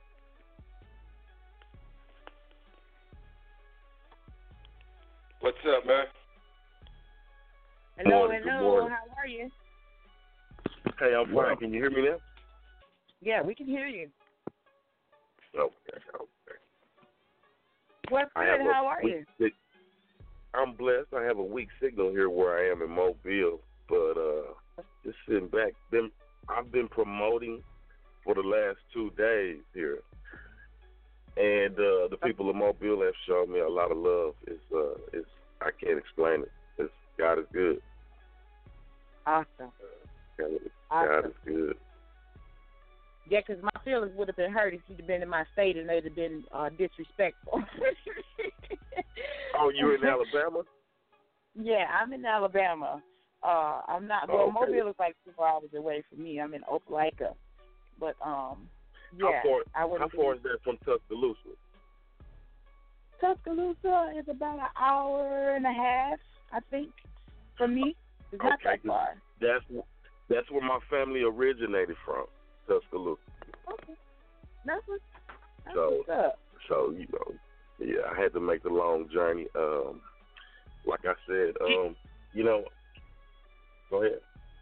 What's up, man? Hello, Morning, good hello. morning. How are you? Hey, I'm fine. Can you hear me now? Yeah, we can hear you. Okay, okay. What's I good? have a How are weak you? sig- I'm blessed. I have a weak signal here where I am in Mobile, but uh, just sitting back. Been I've been promoting for the last two days here, and uh, the people of Mobile have shown me a lot of love. It's uh, it's I can't explain it. It's God is good. Awesome. God is, Awesome. God is good. Yeah, because my feelings would have been hurt if you'd have been in my state and they'd have been uh, disrespectful. Oh, you're in Alabama? Yeah, I'm in Alabama. Uh, I'm not. Well, Oh, okay. Mobile is like four hours away from me. I'm in Opelika, but um, yeah, how far, I would. how far is that from Tuscaloosa? Tuscaloosa is about an hour and a half, I think, from me. It's not Okay, that far. That's That's where my family originated from, Tuscaloosa. Okay. That's what. That's So, what's up. so you know, yeah, I had to make the long journey. Um, like I said, um, you know, go ahead.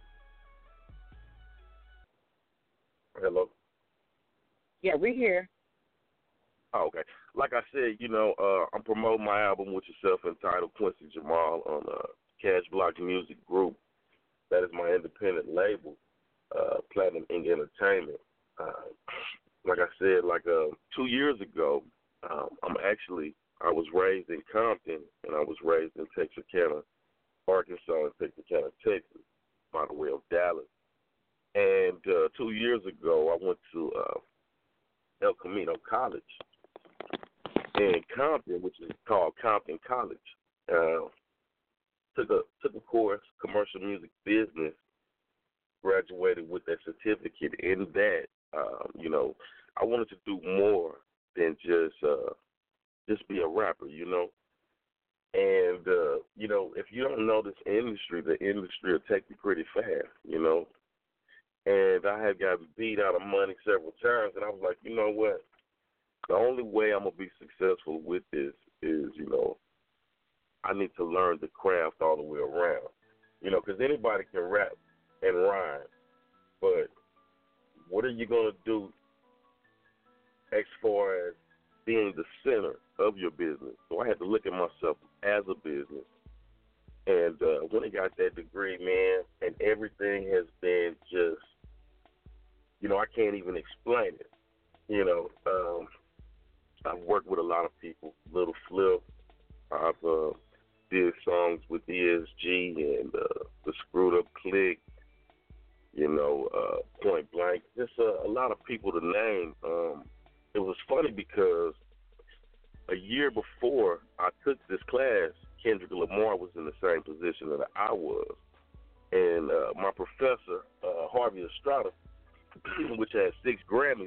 Hello. Yeah, we here. Oh, okay. Like I said, you know, uh, I'm promoting my album with yourself entitled Quincy Jamal on uh, Cash Block Music Group. That is my independent label, uh, Platinum Ink Entertainment. Uh, like I said, like uh, two years ago, um, I'm actually, I was raised in Compton, and I was raised in Texarkana, Arkansas, and Texarkana, Texas, by the way of Dallas. And uh, two years ago, I went to uh, El Camino College in Compton, which is called Compton College. Uh, took a took a course, commercial music business. Graduated with that certificate. In that, um, you know, I wanted to do more than just uh, just be a rapper, you know. And uh, you know, if you don't know this industry, the industry will take you pretty fast, you know. And I had gotten beat out of money several times, and I was like, you know what? The only way I'm going to be successful with this is, you know, I need to learn the craft all the way around. You know, because anybody can rap and rhyme, but what are you going to do as far as being the center of your business? So I had to look at myself as a business. And uh, when I got that degree, man, and everything has been just, you know, I can't even explain it. You know, um, I've worked with a lot of people. Little Flip, I've uh, did songs with E S G and uh, the Screwed Up Click, you know, uh, Point Blank. Just uh, a lot of people to name. Um, it was funny because a year before I took this class, Kendrick Lamar was in the same position that I was. And uh, my professor, uh, Harvey Estrada, which has six Grammys,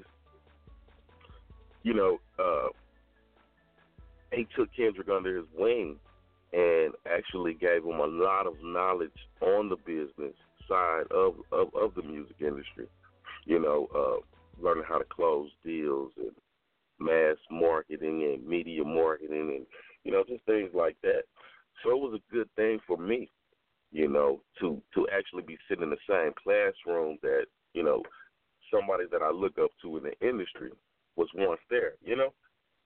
you know, uh, he took Kendrick under his wing and actually gave him a lot of knowledge on the business side of, of, of the music industry. You know, uh, learning how to close deals and mass marketing and media marketing and, you know, just things like that. So it was a good thing for me, you know, to, to actually be sitting in the same classroom that, you know, somebody that I look up to in the industry was once there, you know?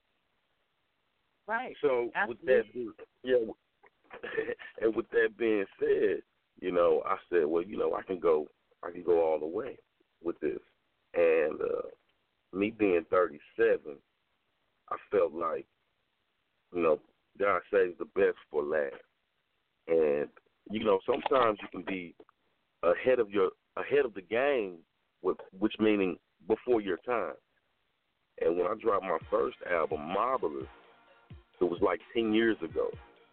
Right. So Absolutely. with that being, yeah, and with that being said, you know, I said, well, you know, I can go, I can go all the way with this. And uh, me being thirty-seven, I felt like, you know, God saves the best for last. And, you know, sometimes you can be ahead of your ahead of the game, with, which meaning before your time. And when I dropped my first album, Marvelous, it was like ten years ago.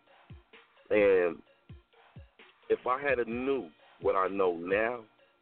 And if I had a knew what I know now,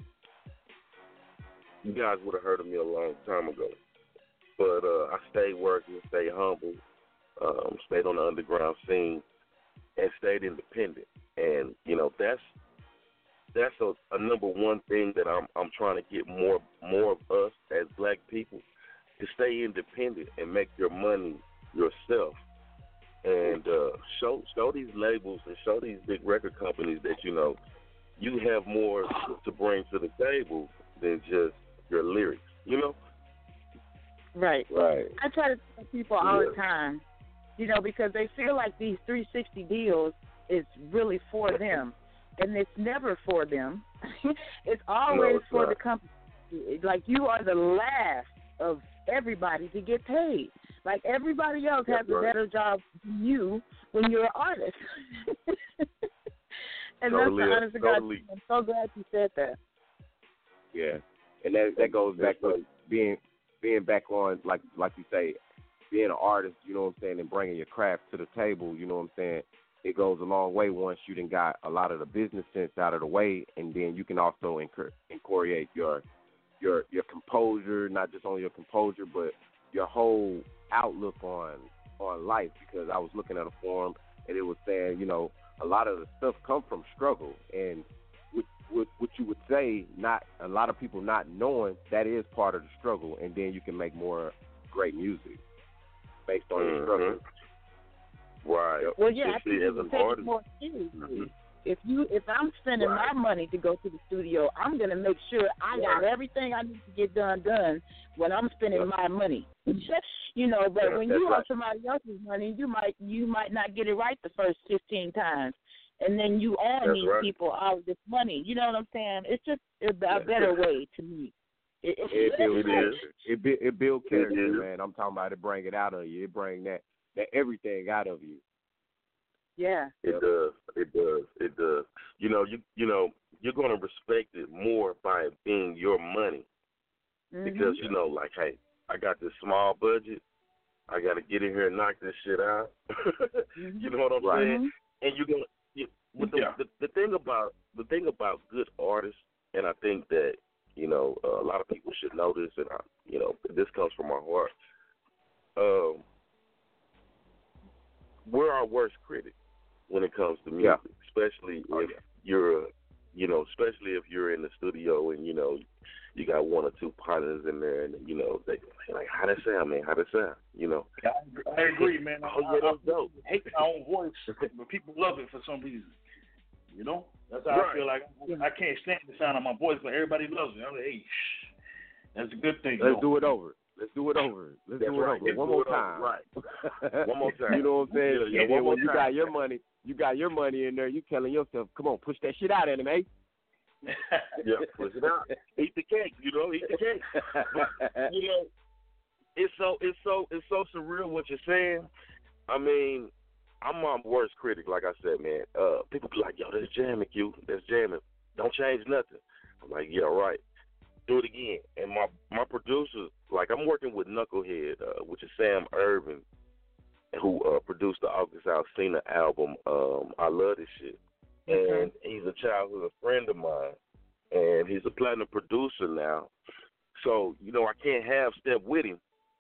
you guys would have heard of me a long time ago. But uh, I stayed working, stayed humble, um, stayed on the underground scene, and stayed independent. And, you know, that's that's a, a number one thing that I'm I'm trying to get more more of us as black people, to stay independent and make your money yourself. And uh, show show these labels and show these big record companies that, you know, you have more to bring to the table than just your lyrics, you know? Right. Right. I try to tell people all Yeah. the time, you know, because they feel like these three sixty deals is really for them, and it's never for them. It's always No, it's for not. the company. Like, you are the last of everybody to get paid. Like, everybody else That's has a right. better job than you when you're an artist. And Totally, that's the honest to God. totally. I'm so glad you said that. Yeah, and that that goes back That's to being being back on, like like you say, being an artist. You know what I'm saying, and bringing your craft to the table. You know what I'm saying. It goes a long way once you done got a lot of the business sense out of the way, and then you can also incur- incorporate your your your composure, not just only your composure, but your whole outlook on on life. Because I was looking at a forum, and it was saying, you know, a lot of the stuff come from struggle, and what what, what you would say, not a lot of people not knowing that is part of the struggle, and then you can make more great music based on your struggle. Right. Well, yeah, I think as you can an take it artist. more seriously. Mm-hmm. If you, if I'm spending Right. my money to go to the studio, I'm gonna make sure I got Right. everything I need to get done done when I'm spending Yeah. my money. You know, but Yeah, when that's you right. have somebody else's money, you might you might not get it right the first fifteen times, and then you own That's these right. people all this money. You know what I'm saying? It's just a, a Yeah. better way to me. It, it, It builds It character. is. It, bu- it builds character, is. man. I'm talking about it bring it out of you. It bring that, that everything out of you. Yeah. It does. It does. It does. You know, you you know, you're gonna respect it more by it being your money. Because, you know, like, hey, I got this small budget. I got to get in here and knock this shit out. You know what I'm Right. saying? And you're gonna. You, with the, Yeah. the the thing about the thing about good artists, and I think that you know uh, a lot of people should know this, and I, you know this comes from my heart. Um, we're our worst critic when it comes to music, Yeah. especially Oh, if yeah. you're, you know, especially if you're in the studio and you know you got one or two partners in there, and you know they they're like, how that sound, man? How that sound? You know. I, I agree, man. Oh yeah, that's dope. I hate my own voice, but people love it for some reason. You know, that's how Right. I feel like I can't stand the sound of my voice, but everybody loves it. I'm like, hey, shh, that's a good thing. Let's though. do it over. Let's do it over. Let's That's do it right. over Let's one do more it over. time. Right. One more time. You know what I'm saying? Yeah, yeah, And one then more when you time. got your money, you got your money in there. You telling yourself, "Come on, push that shit out, anime." Yeah, push it out. Eat the cake, you know. Eat the cake. But, you know, it's so it's so it's so surreal what you're saying. I mean, I'm my worst critic, like I said, man. Uh, people be like, "Yo, that's jamming, Q. That's jamming. Don't change nothing." I'm like, "Yeah, right. Do it again." And my my producer, like, I'm working with Knucklehead, uh, which is Sam Irvin, who uh, produced the August Alsina album. Um, I love this shit. And he's a childhood friend of mine, and he's a platinum producer now. So, you know, I can't have step with him.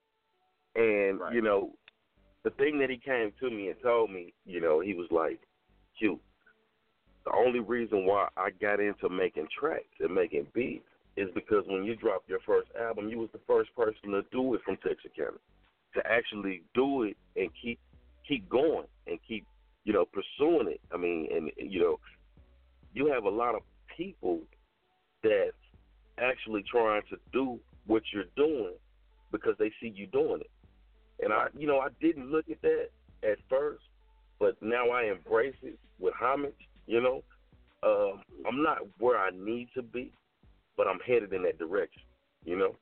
And, Right. you know, the thing that he came to me and told me, you know, he was like, Q, the only reason why I got into making tracks and making beats is because when you dropped your first album, you was the first person to do it from Texarkana, to actually do it and keep keep going and keep, you know, pursuing it. I mean, and, you know, you have a lot of people that's actually trying to do what you're doing because they see you doing it. And, I, you know, I didn't look at that at first, but now I embrace it with homage, you know. Um, I'm not where I need to be, but I'm headed in that direction, you know.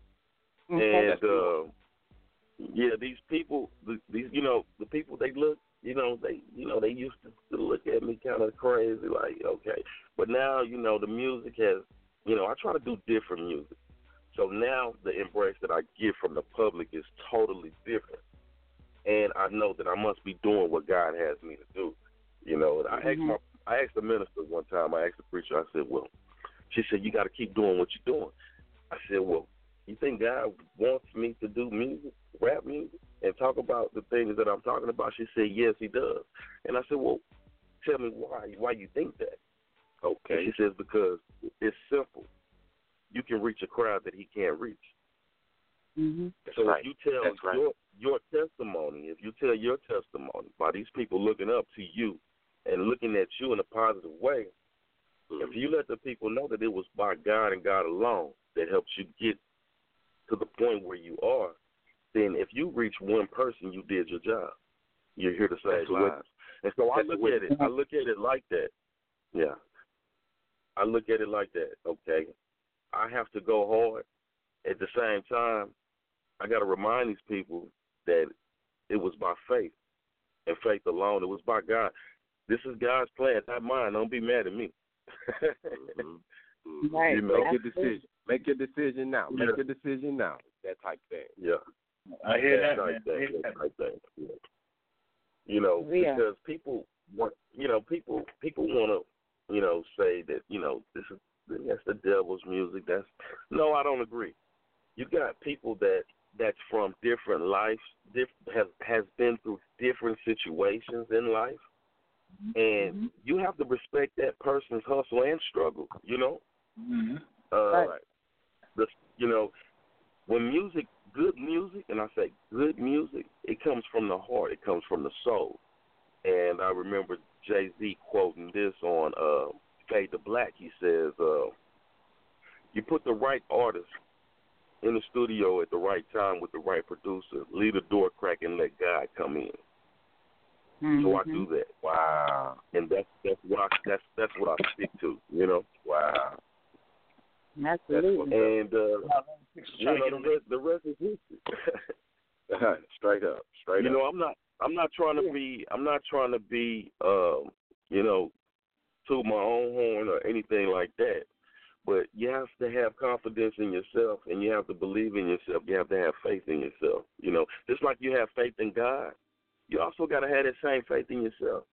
And, uh, yeah, these people, these, you know, the people, they look, you know, they, you know, they used to look at me kind of crazy, like, okay. But now, you know, the music has, you know, I try to do different music. So now the embrace that I get from the public is totally different. And I know that I must be doing what God has me to do. You know, and I asked my, I asked the minister one time, I asked the preacher, I said, well, she said, you got to keep doing what you're doing. I said, well, you think God wants me to do music, rap music, and talk about the things that I'm talking about? She said, yes, he does. And I said, well, tell me why, why you think that? Okay. And she says, because it's simple. You can reach a crowd that he can't reach. Mm-hmm. So right. if you tell That's right. your your testimony, if you tell your testimony by these people looking up to you and looking at you in a positive way, mm-hmm. if you let the people know that it was by God and God alone that helped you get to the point where you are, then if you reach one person, you did your job. You're here to save lives. And so I look at it. I look at it like that. Yeah. I look at it like that. Okay. I have to go hard. At the same time, I got to remind these people that it was by faith and faith alone. It was by God. This is God's plan, not mine. Don't be mad at me. mm-hmm. Right. You know, make your decision. Make your decision now. Make Yeah. your decision now. That type thing. Yeah. I hear that, type man. thing. I hear That that. type thing. Yeah. You know, Yeah. because people want, you know, people people want to, you know, say that, you know, this is that's the devil's music. That's no, I don't agree. You got people that that's from different lives, diff, has has been through different situations in life, and Mm-hmm. you have to respect that person's hustle and struggle. You know, Mm-hmm. Uh, Right. the you know when music, good music, and I say good music, it comes from the heart. It comes from the soul. And I remember Jay-Z quoting this on uh, Fade to Black. He says, uh, "You put the right artist in the studio at the right time with the right producer. Leave the door crack and let God come in." Mm-hmm. So I do that. Wow. And that's that's what I that's that's what I stick to. You know. Wow. Absolutely. And uh, you know, the rest, the rest is history. Straight up. Straight you up. know, I'm not I'm not trying to be I'm not trying to be um, you know, toot my own horn or anything like that. But you have to have confidence in yourself, and you have to believe in yourself. You have to have faith in yourself. You know, just like you have faith in God, you also got to have that same faith in yourself.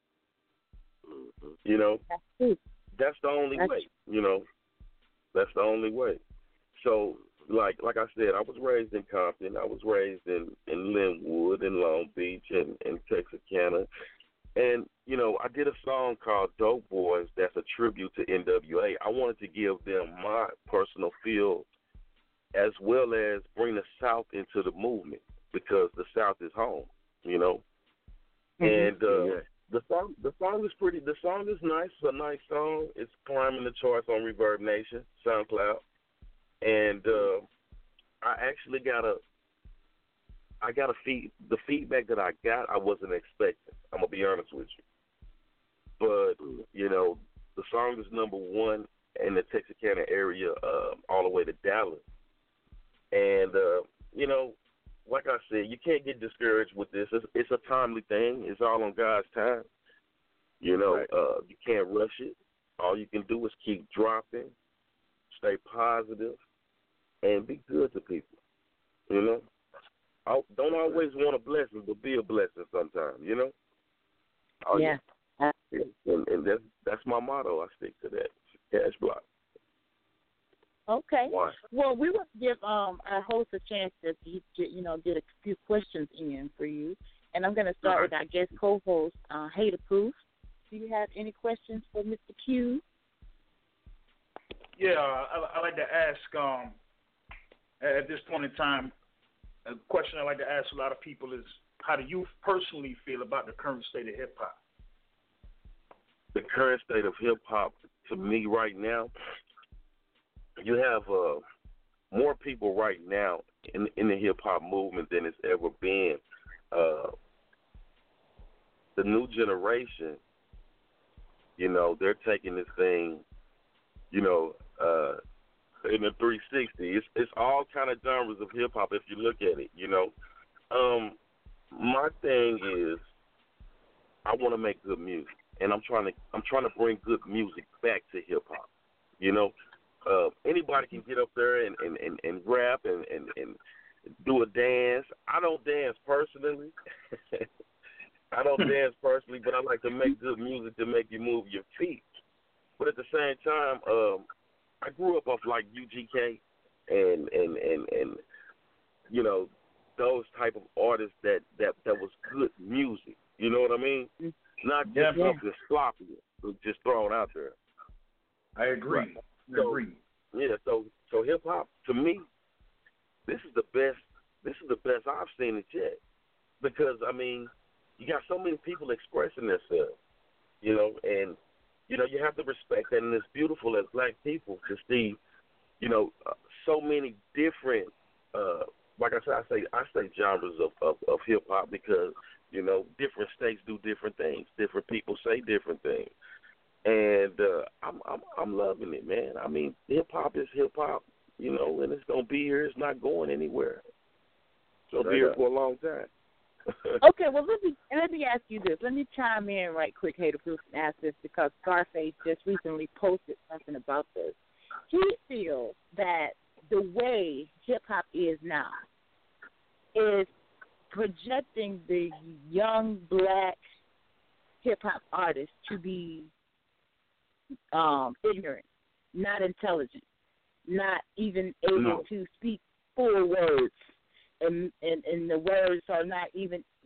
You know, that's the only That's way. You know, that's the only way. So, like like I said, I was raised in Compton. I was raised in, in Linwood, in Long Beach, and, and Texarkana. And, you know, I did a song called Dope Boys that's a tribute to N W A. I wanted to give them my personal feel as well as bring the South into the movement because the South is home, you know. Mm-hmm. And uh, Yeah. the song the song is pretty, the song is nice. It's a nice song. It's climbing the charts on Reverb Nation, SoundCloud. And uh, I actually got a, I got a feed, the feedback that I got, I wasn't expecting. I'm going to be honest with you. But, you know, the song is number one in the Texarkana area uh, all the way to Dallas. And, uh, you know, like I said, you can't get discouraged with this. It's, it's a timely thing. It's all on God's time. You know, Right. uh, you can't rush it. All you can do is keep dropping, stay positive, and be good to people, you know. I don't always want a blessing, but be a blessing sometimes, you know. Oh, yeah. yeah. And, and that's that's my motto. I stick to that. Cash block. Okay. Why? Well, we will give um our host a chance to get, you know, get a few questions in for you, and I'm going to start with our guest co-host, uh, Hater Proof. Do you have any questions for Mister Q? Yeah, I, I like to ask um, at this point in time. A question I like to ask a lot of people is, how do you personally feel about the current state of hip hop? The current state of hip hop, to me right now, you have uh, more people right now in in the hip hop movement than it's ever been. Uh, the new generation, you know, they're taking this thing, you know, uh, in the three sixty. It's it's all kind of genres of hip hop if you look at it, you know. Um, my thing is, I want to make good music, and I'm trying to I'm trying to bring good music back to hip hop. You know, uh, anybody can get up there and, and, and, and rap and, and, and do a dance. I don't dance personally. I don't dance personally, but I like to make good music to make you move your feet. But at the same time, um, I grew up off like U G K and and, and, and you know, those type of artists that, that, that was good music. You know what I mean? Not just Yeah, yeah. something sloppy, just thrown out there. I agree. Right. I So, agree. yeah, so so hip hop to me, this is the best. This is the best I've seen it yet, because I mean, you got so many people expressing themselves, you know, and you know you have to respect that, and it's beautiful as black people to see, you know, uh, so many different. Uh, like I said, I say I say genres of, of, of hip hop because you know different states do different things, different people say different things. And uh, I'm I'm I'm loving it, man. I mean, hip hop is hip hop, you know, and it's gonna be here. It's not going anywhere. It's gonna be here for a long time. Okay, well let me let me ask you this. Let me chime in right quick, Hater Proof, and ask this because Scarface just recently posted something about this. He feels that the way hip hop is now is projecting the young black hip hop artists to be Um, ignorant, not intelligent, not even able No. to speak full words, and, and and the words are not even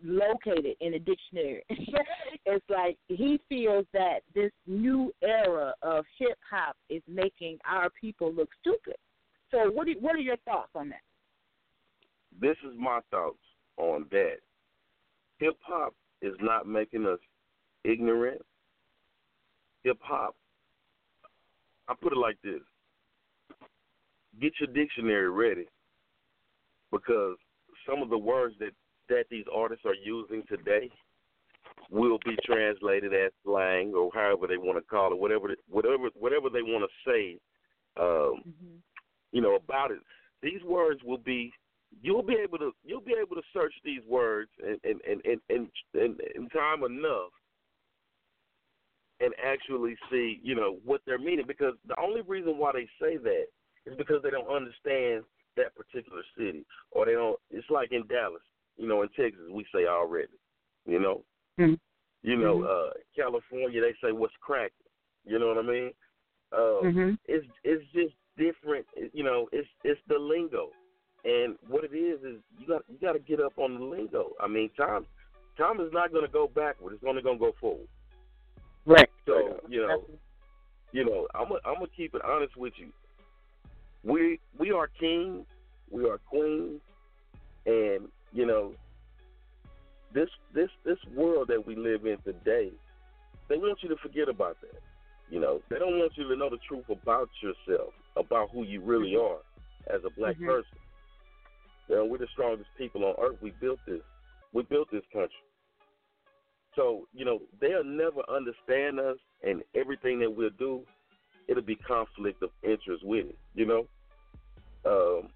located in a dictionary. It's like he feels that this new era of hip hop is making our people look stupid. So what? Do, what are your thoughts on that? This is my thoughts on that. Hip hop is not making us ignorant. Hip hop, I put it like this: get your dictionary ready, because some of the words that, that these artists are using today will be translated as slang or however they want to call it, whatever whatever whatever they want to say, um, mm-hmm. you know, about it. These words will be you'll be able to you'll be able to search these words in in in in, in, in time enough and actually see, you know, what they're meaning, because the only reason why they say that is because they don't understand that particular city, or they don't. It's like in Dallas, you know, in Texas, we say already, you know, mm-hmm. you know, uh, California, they say what's cracking, you know what I mean? Uh, mm-hmm. It's it's just different, you know. It's it's the lingo, and what it is is you got you got to get up on the lingo. I mean, time time is not going to go backward; it's only going to go forward. Right. So you know, you know, I'm a, I'm gonna keep it honest with you. We we are kings, we are queens, and you know, this this this world that we live in today, they want you to forget about that. You know, they don't want you to know the truth about yourself, about who you really are as a black mm-hmm. person. You know, we're the strongest people on earth. We built this. We built this country. So, you know, they'll never understand us, and everything that we'll do, it'll be conflict of interest with it, you know? Um,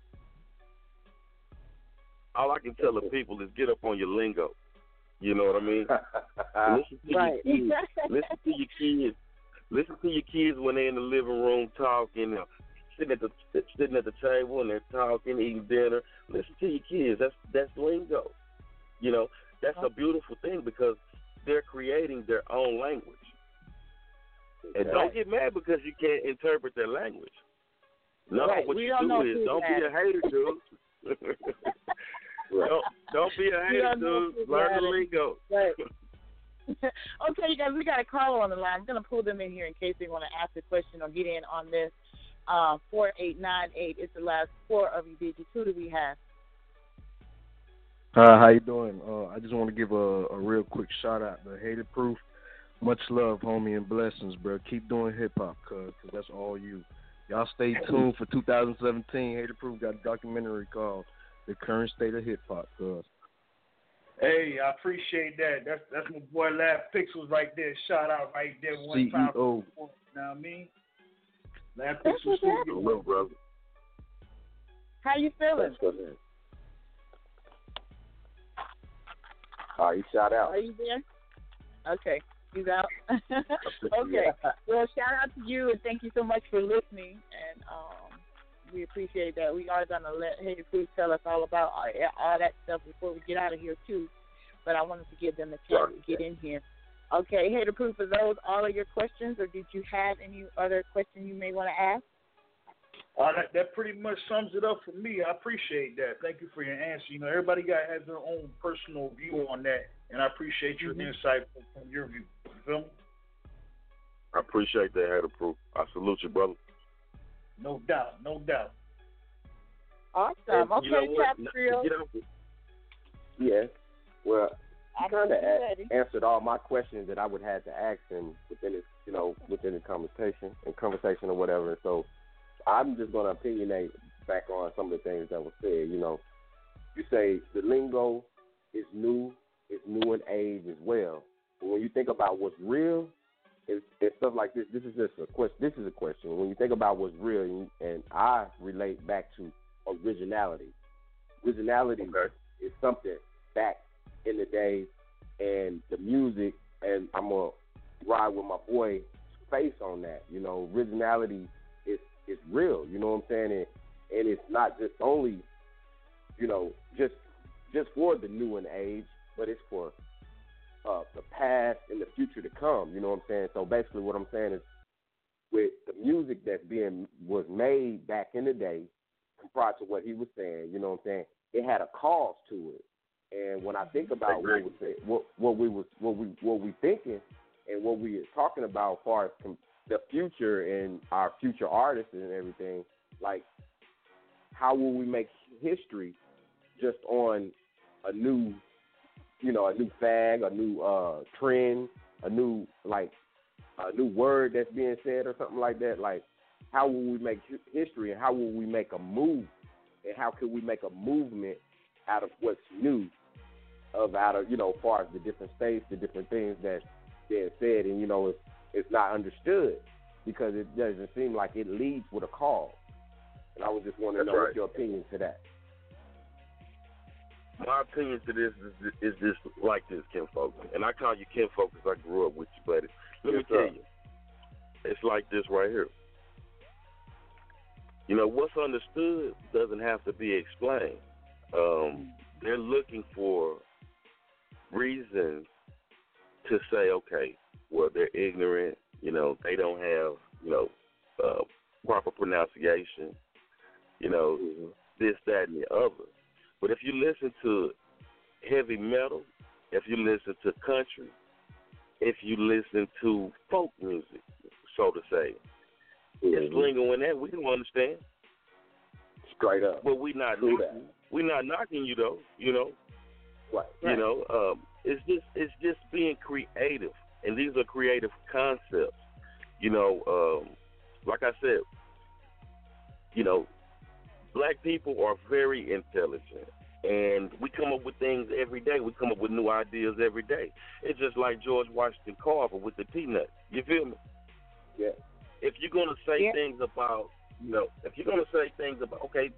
all I can tell the people is get up on your lingo. You know what I mean? Listen to right. your kids. Listen to your kids. Listen to your kids when they're in the living room talking, uh, sitting at the sitting at the table and they're talking, eating dinner. Listen to your kids. That's that's lingo. You know, that's a beautiful thing, because they're creating their own language. And right. don't get mad because you can't interpret their language. No, right. what we you don't do is don't be a hater, dude. right. don't, don't be a hater, dude. Learn the lingo. Right. Okay, you guys, we got a caller on the line. I'm going to pull them in here in case they want to ask a question or get in on this. Uh, four eight nine eight is the last four of you digits. Who do we have? Hi, how you doing? Uh, I just want to give a, a real quick shout out to Hated Proof. Much love, homie, and blessings, bro. Keep doing hip hop, cuz, cause that's all you. Y'all stay tuned for two thousand seventeen. Hated Proof got a documentary called The Current State of Hip Hop, cuz. Hey, I appreciate that. That's that's my boy Lab Pixels right there. Shout out right there one C E O. time. You know what I mean? Lab Pixels Studio. Hello, brother. How you feeling? All right, shout out. Are you there? Okay, he's out. Okay. Well, shout out to you, and thank you so much for listening. And um, we appreciate that. We are going to let Hated Proof tell us all about all, all that stuff before we get out of here, too. But I wanted to give them a chance to get in here. Okay, Hated Proof, are those all of your questions, or did you have any other question you may want to ask? Uh, that, that pretty much sums it up for me. I appreciate that. Thank you for your answer. You know, everybody got has their own personal view on that, and I appreciate your mm-hmm. insight from, from your view. You feel me? I appreciate that, Hated Proof. I salute you, brother. No doubt, no doubt. Awesome. And okay, you know Cap Trio. You know, yeah. Well, you kind of ready. answered all my questions that I would have to ask him within this, you know, within the conversation and conversation or whatever. So I'm just going to opinionate back on some of the things that were said. You know, you say the lingo is new, it's new in age as well. But when you think about what's real, it's, it's stuff like this. This is just a question. This is a question. When you think about what's real, and, and I relate back to originality. Originality okay. is something back in the day, and the music, and I'm gonna ride with my boy Face on that. You know, originality is is real. You know what I'm saying? And, and it's not just only, you know, just just for the new and age, but it's for uh, the past and the future to come. You know what I'm saying? So basically, what I'm saying is, with the music that's being was made back in the day, compared to what he was saying, you know what I'm saying? It had a cause to it. And when I think about what we what, what we was what we what we thinking and what we are talking about as far as com- the future and our future artists and everything, like how will we make history just on a new, you know, a new fad, a new uh, trend, a new like a new word that's being said or something like that? Like, how will we make history and how will we make a move and how can we make a movement out of what's new, of out of, you know, as far as the different states, the different things that's being said, and, you know, it's, it's not understood because it doesn't seem like it leads with a cause. And I was just wondering That's know right. what's your opinion to that. My opinion to this is, is just like this, Ken Focus. And I call you Ken Focus. I grew up with you, buddy. Let me Yes, tell sir. you, it's like this right here. You know, what's understood doesn't have to be explained. Um, they're looking for reasons to say, okay, well, they're ignorant. You know, they don't have, you know, uh, proper pronunciation. You know, Mm-hmm. this, that, and the other. But if you listen to heavy metal, if you listen to country, if you listen to folk music, so to say, Mm-hmm. it's lingo in that. We don't understand. Straight up. But we not True knocking, we not knocking you though. You know. Right. You know. Um, it's just it's just being creative, and these are creative concepts. You know. Um, like I said, you know, black people are very intelligent, and we come up with things every day. We come up with new ideas every day. It's just like George Washington Carver with the peanut. You feel me? Yeah. If you're gonna say Yeah. things about, you know, if you're gonna say things about, okay,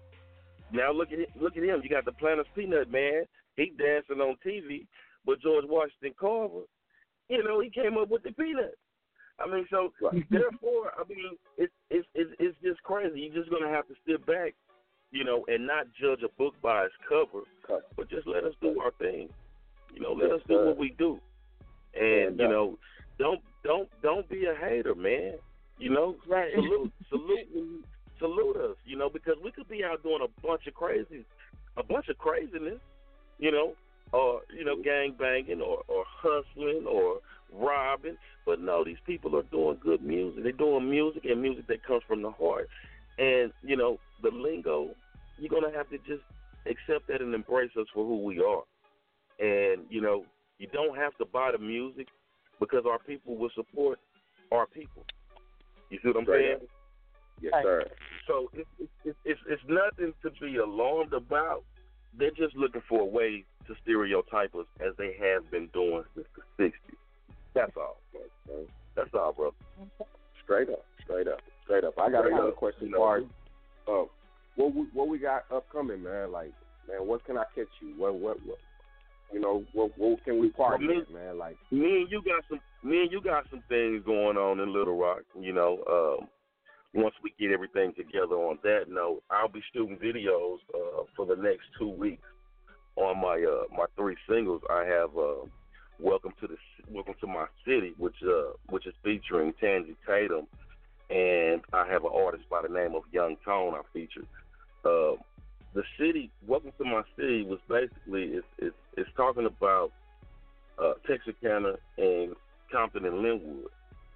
now look at it, look at him. You got the Planters Peanut Man. He dancing on T V, but George Washington Carver, you know, he came up with the peanut. I mean, so therefore, I mean, it's it's it's it's just crazy. You're just gonna have to sit back, you know, and not judge a book by its cover, but just let us do our thing. You know, let Yes, us do sir. what we do, and Yeah, you know, don't don't don't be a hater, man. You know, right. salute salute salute us. You know, because we could be out doing a bunch of crazy, a bunch of craziness. You know, or you know, gang banging, or or hustling, or robbing. But no, these people are doing good music. They're doing music and music that comes from the heart. And, you know, the lingo, you're going to have to just accept that and embrace us for who we are. And, you know, you don't have to buy the music because our people will support our people. You see what I'm Straight saying? up. Yes, sir. So it's, it's, it's, it's nothing to be alarmed about. They're just looking for a way to stereotype us as they have been doing since the sixties. That's all. Okay. That's all, bro. Straight up, straight up, straight up. I got Straight another up. question You as know, far as uh, what we what we got upcoming, man. Like, man, what can I catch you? What what, what you know? What what can we party Well, me- at, man? Like, Me and you got some. Me and you got some things going on in Little Rock. You know, um, once we get everything together on that note, I'll be shooting videos uh, for the next two weeks on my uh, my three singles. I have uh, Welcome to the Welcome to My City, which uh, which is featuring Tangi Tatum, and I have an artist by the name of Young Tone I featured. Uh, the city, Welcome to My City, was basically it's it's, it's talking about uh, Texarkana and Compton and Linwood,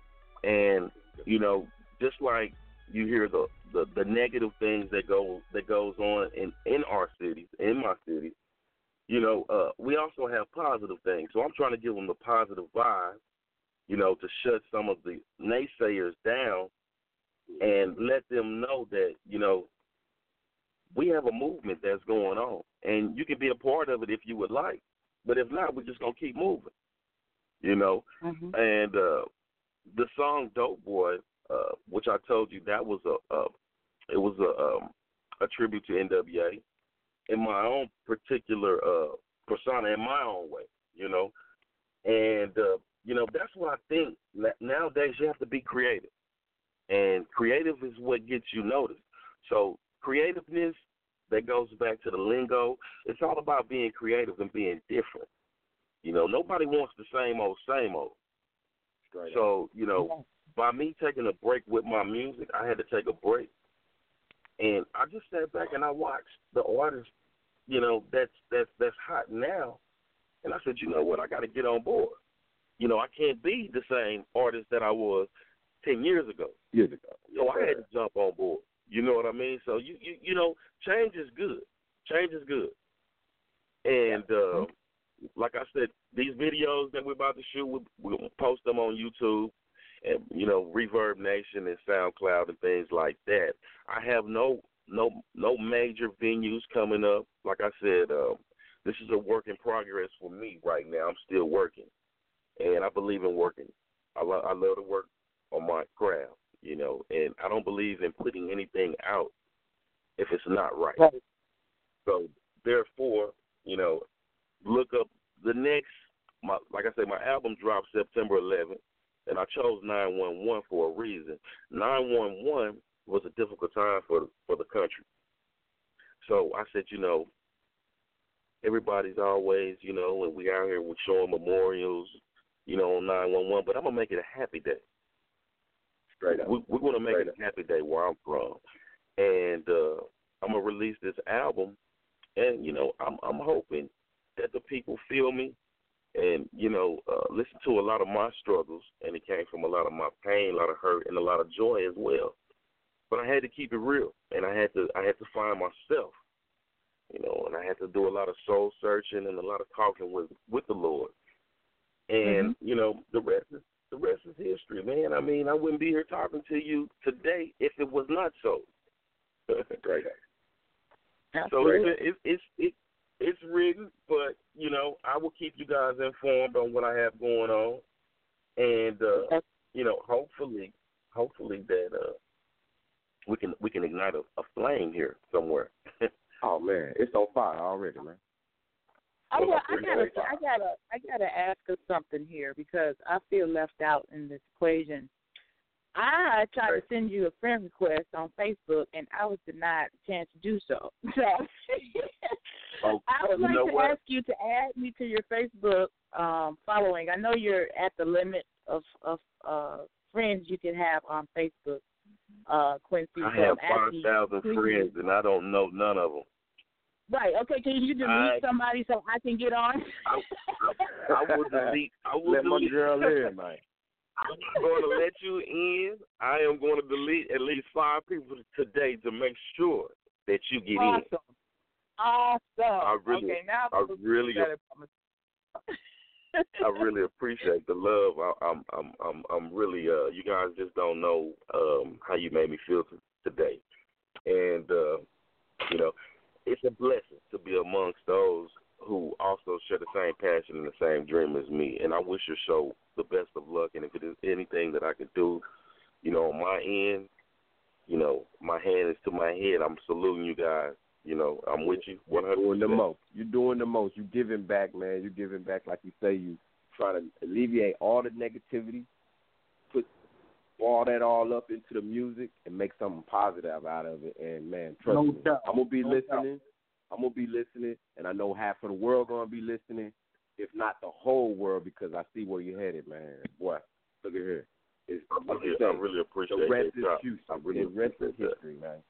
and you know, just like you hear the, the, the negative things that go that goes on in, in our cities, in my city. You know, uh, we also have positive things. So I'm trying to give them the positive vibe, you know, to shut some of the naysayers down and let them know that, you know, we have a movement that's going on. And you can be a part of it if you would like. But if not, we're just going to keep moving, you know. Mm-hmm. And uh, the song Dope Boy, uh, which I told you, that was a, a it was a, um, a tribute to N W A. In my own particular uh, persona, in my own way, you know. And, uh, you know, that's what I think. Nowadays, you have to be creative. And creative is what gets you noticed. So creativeness, that goes back to the lingo. It's all about being creative and being different. You know, nobody wants the same old, same old. straight up. So, you know, by me taking a break with my music, I had to take a break. And I just sat back and I watched the artists you know, that's that's that's hot now. And I said, you know what, I got to get on board. You know, I can't be the same artist that I was ten years ago. Years ago. So I had to jump on board. You know what I mean? So you you, you know, change is good. Change is good. And uh, like I said, these videos that we're about to shoot, we'll, we'll post them on YouTube and, you know, Reverb Nation and SoundCloud and things like that. I have no no no major venues coming up. Like I said, uh, this is a work in progress for me right now. I'm still working, and I believe in working. I, lo- I love to work on my craft, you know, and I don't believe in putting anything out if it's not right. right. So, therefore, you know, look up the next, my, like I said, my album dropped September eleventh, and I chose nine one one for a reason. nine one one was a difficult time for for the country. So I said, you know, everybody's always, you know, and we out here with showing memorials, you know, on nine one one, but I'm going to make it a happy day. Straight up. We, we're going to make Straight it a happy day where I'm from. And uh, I'm going to release this album, and, you know, I'm, I'm hoping that the people feel me and, you know, uh, listen to a lot of my struggles, and it came from a lot of my pain, a lot of hurt, and a lot of joy as well. But I had to keep it real, and I had to I had to find myself, you know, and I had to do a lot of soul searching and a lot of talking with, with the Lord. And, mm-hmm. you know, the rest is the rest is history, man. I mean, I wouldn't be here talking to you today if it was not so. Great. So it's it's it's it, it's written, but you know, I will keep you guys informed on what I have going on, and uh, you know, hopefully, hopefully that uh, we can we can ignite a, a flame here somewhere. Oh man, it's on fire already, man. I, well, I gotta, I gotta, I gotta ask us something here because I feel left out in this equation. I tried to send you a friend request on Facebook, and I was denied the chance to do so. So oh, I would like you know to what? ask you to add me to your Facebook um, following. I know you're at the limit of of uh, friends you can have on Facebook, uh, Quincy. I so have I'm five thousand friends, and I don't know none of them. Right. Okay. Can you delete I, somebody so I can get on? I, I, I will delete. I will let delete. my girl in, man. I'm going to let you in. I am going to delete at least five people today to make sure that you get awesome. in. Awesome. I really, okay, now I really, I really appreciate the love. I, I'm, I'm, I'm, I'm really. Uh, you guys just don't know um, how you made me feel t- today, and uh, you know, it's a blessing to be amongst those who also share the same passion and the same dream as me. And I wish your show the best of luck. And if it is anything that I can do, you know, on my end, you know, my hand is to my head. I'm saluting you guys. You know, I'm with you one hundred percent. You're doing the most. You're doing the most. You're giving back, man. You're giving back, like you say. You trying to alleviate all the negativity, put all that all up into the music, and make something positive out of it. And, man, trust no me, doubt. I'm going to be no listening. Doubt. I'm going to be listening, and I know half of the world going to be listening, if not the whole world, because I see where you're headed, man. Boy, look at here. It's, I, really, I really appreciate the rest that. is Houston. I really the rest is appreciate history, man.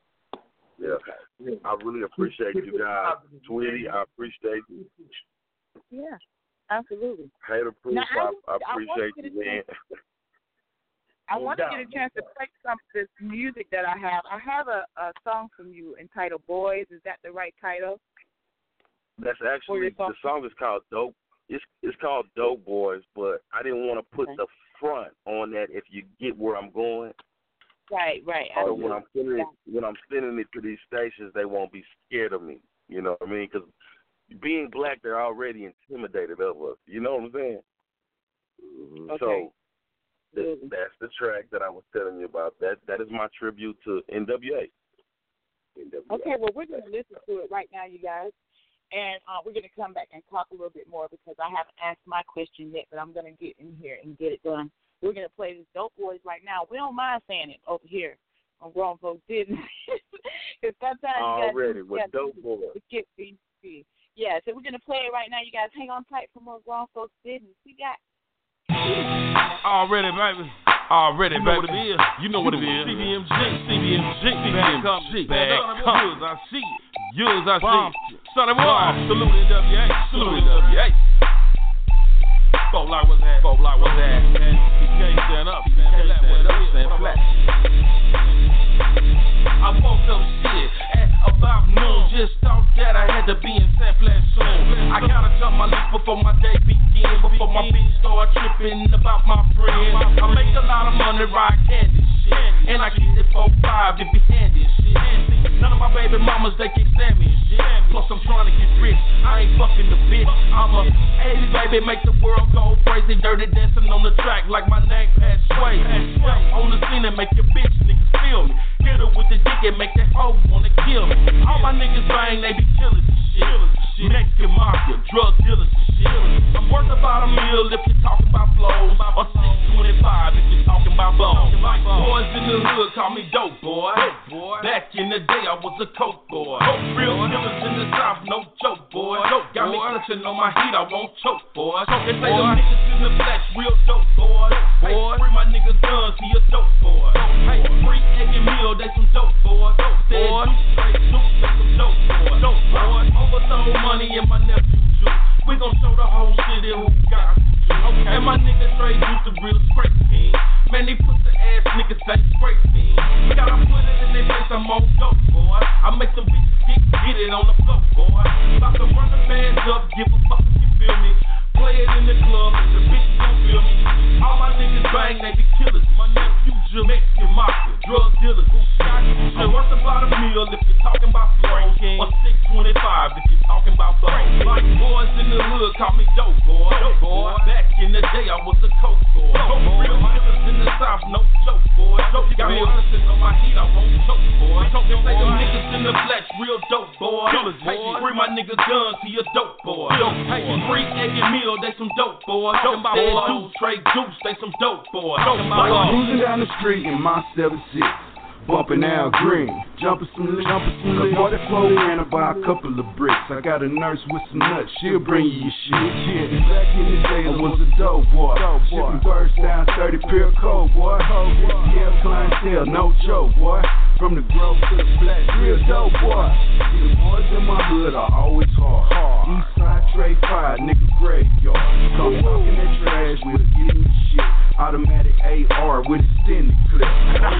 Yeah, I really appreciate you guys. Tweety, I appreciate you. Yeah, absolutely. Hater Proof, now, I, I, I appreciate I you, man. I want to get a chance to play some of this music that I have. I have a, a song from you entitled Boys. Is that the right title? That's actually, the song is called Dope. It's it's called Dope Boys, but I didn't want to put okay. the front on that if you get where I'm going. Right, right. So when I'm sending it, when I'm sending it to these stations, they won't be scared of me. You know what I mean? Because being black, they're already intimidated of us. You know what I'm saying? Mm-hmm. Okay. So th- that's the track that I was telling you about. That that is my tribute to N W A. N W A. Okay, well, we're going to listen to it right now, you guys. And uh, we're going to come back and talk a little bit more because I haven't asked my question yet, but I'm going to get in here and get it done. We're going to play this Dope Boys right now. We don't mind saying it over here on Grown Folks Business. Because sometimes already you with Dope Boys. Yeah, so we're going to play it right now. You guys hang on tight for more Grown Folks Business. We got already, baby. Already, you know baby. What it is. You know what it is. C B M G, C B M G, bad come, bad come. I see it. Use I see. Sonny Boy. Salute N W A. Salute N W A. Four block was that. Four block was that. P K stand up. P K stand up. Stand flat. I woke up shit at about noon. Just thought that I had to be in San Flat soon. I gotta jump my list before my day begin. Before my bitch start tripping about my friend. I make a lot of money, ride candy shit. And I keep it four five to be handy shit. None of my baby mamas, they can't stand me and shit. Plus I'm trying to get rich. I ain't fucking the bitch. I'm a eighties baby, make the world go crazy. Dirty dancing on the track like my name Pat Sway. On the scene and make your bitch niggas feel me. Hit her with the dick and make that hoe wanna kill me. All my niggas bang, they be killers and shit. Mexican mafia, drug dealers and shit. I'm worth about a meal if you're talking about flows. Or six twenty-five if you're talking about bones. Boys in the hood call me dope boy. Back in the day I was a coke boy. Real killers in the south, no joke boy. Got me clutching on my heat, I won't choke boy. They say them niggas in the flesh, real dope boy. Hey, free my niggas guns, he a dope boy. Hey, free egg and meal, they some dope boy. Said Duke, straight Duke, they some dope boy. Dope boy. Overthrow money in my nephew juice. We gon' show the whole city who got you. Okay. And my nigga Trey Juice the real scrape king. Man, they put the ass niggas say scrape king. We gotta put it in their face, I'm on dope boy. I make them bitches get, get it on the floor boy. About to run the bands up, give a fuck if you feel me. Play it in the club, and the bitches don't feel me. All my niggas bang, they be killers. My nephew Jamaican mafia, drug dealers. I'm worth about a meal if you're talking about flows. Or six twenty-five if you're talking about bones. Like boys in the hood call me dope boy. Dope boy. Back in the day I was a coke boy. Real killers in the south, no joke boy. Got me listen on my heat, I won't choke boy. They say them niggas in the flesh, real dope boy. Hey, free my nigga guns, he a dope boy. Hey, free egg and meal, they some dope boy. Talking about Duke, Trey Deuce, they some dope boy. Cruising down the street in my seven six. Bumping Al Green, jumping some lit, jumping some lit. Bought that flow ran to buy a couple of bricks. I got a nurse with some nuts, she'll bring you your shit. Yeah, back in the day I was a dope boy. Shipping birds down thirty pure cold boy. Yeah, clientele, no joke boy. From the grove to the flat, real dope boy. See, the boys in my hood are always hard. Eastside trade fire, nigga graveyard. Come talking that trash, we'll get in the shit. Automatic A R with extended clip.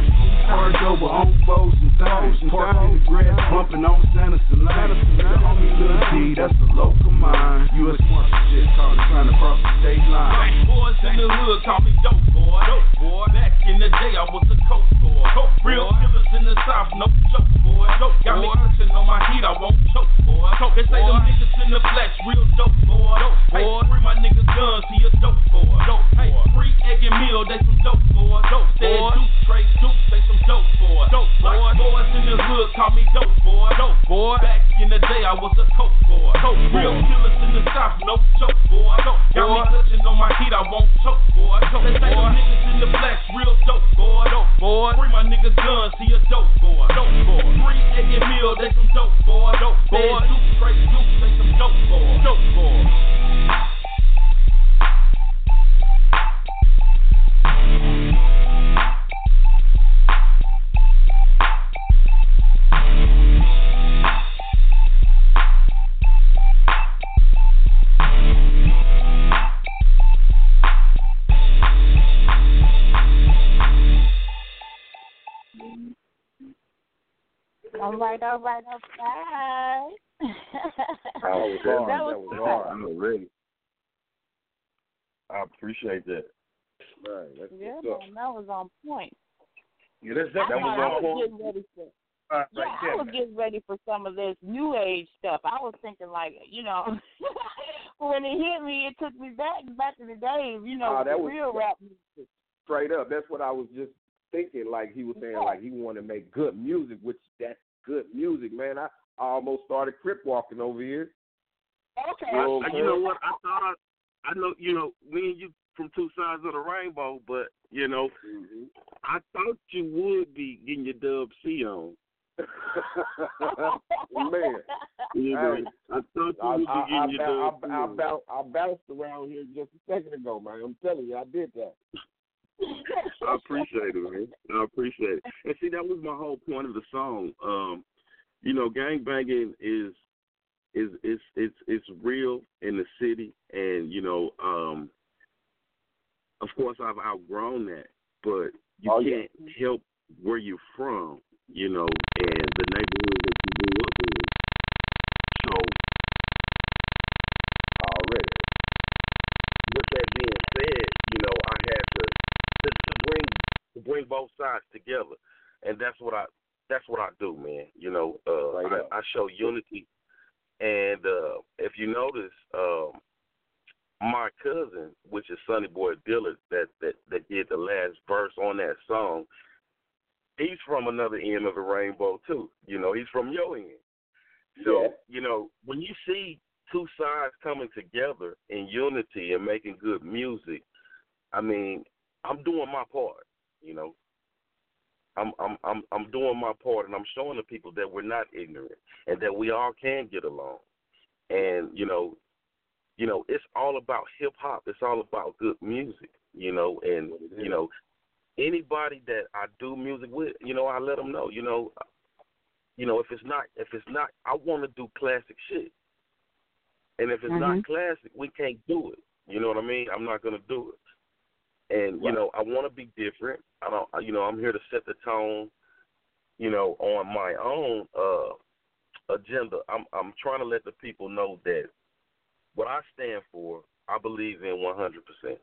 Hard over on foes and thongs. Park in the grass, bumping on Santa Salina. The homie Lil D, that's a local mine. You a smart shit, caught it trying to cross the state line. Boys in the hood call me dope boy. Dope boy. Back in the day I was a coke boy. Coke real killers in the south, no joke boy. Dope got me clutching on my heat, I won't choke boy. They say them niggas in the flesh, real dope boy. Hey, free my niggas guns, he a dope boy. Hey, free egg and meal, they some dope boy. Said Duke, Trey Deuce, they some dope boy. Dope boy. Boys in the hood call me dope boy. Dope boy. Back in the day I was a coke boy. Coke real killers in the south, no joke boy. Got me clutching on my heat, I won't choke boy. They say them niggas in the flesh, real dope boy. Dope boy. Free my niggas guns, he a dope boy. Dope boy. Free egg and meal, they some dope boy. Dope boy. Duke, Trey Deuce, they some dope boy. Dope boy. All right, all right, all right. That was hard. That was, that was hard. I'm ready. I appreciate that. Right. That's yeah, man, that was on point. Yeah, that's, that, that was I, on I was point. getting ready for, uh, yeah, right I there, was man. getting ready for some of this new age stuff. I was thinking like, you know, when it hit me, it took me back back in the days, you know, uh, that the was, real rap music. Straight up. That's what I was just thinking. Like he was saying, yeah. like he wanted to make good music, which that's good music, man. I, I almost started crip walking over here. Okay. You know, I, you know what? I thought I, I know. You know, me and you from two sides of the rainbow, but you know, mm-hmm. I thought you would be getting your Dub C on. Man, you know, hey, I thought you I, would be I, getting your I, Dub C I, I, on. bounced, I bounced around here just a second ago, man. I'm telling you, I did that. I appreciate it, man. I appreciate it. And see, that was my whole point of the song. Um, you know, gangbanging is is is it's it's real in the city, and you know, um, of course, I've outgrown that, but you Oh, can't yeah. help where you're from, you know, and the neighborhood that you grew up in. So, already. with that being said, you know, I had to to, to bring to bring both sides together, and that's what I that's what I do, man. You know, uh, Right I, I show unity, and uh, if you notice, um, my cousin, which is Sonny Boy Dillard, that, that that did the last verse on that song, he's from another end of the rainbow too. You know, he's from your end. So, Yeah. you know, when you see two sides coming together in unity and making good music, I mean, I'm doing my part, you know. I'm I'm I'm I'm doing my part, and I'm showing the people that we're not ignorant and that we all can get along. And, you know, you know, it's all about hip hop. It's all about good music, you know, and you know, anybody that I do music with, you know, I let them know, you know, you know, if it's not, if it's not, I want to do classic shit, and if it's Mhm. not classic, we can't do it. You know what I mean? I'm not gonna do it, and you Right. know, I want to be different. I don't, you know, I'm here to set the tone, you know, on my own uh, agenda. I'm I'm trying to let the people know that what I stand for, I believe in one hundred percent.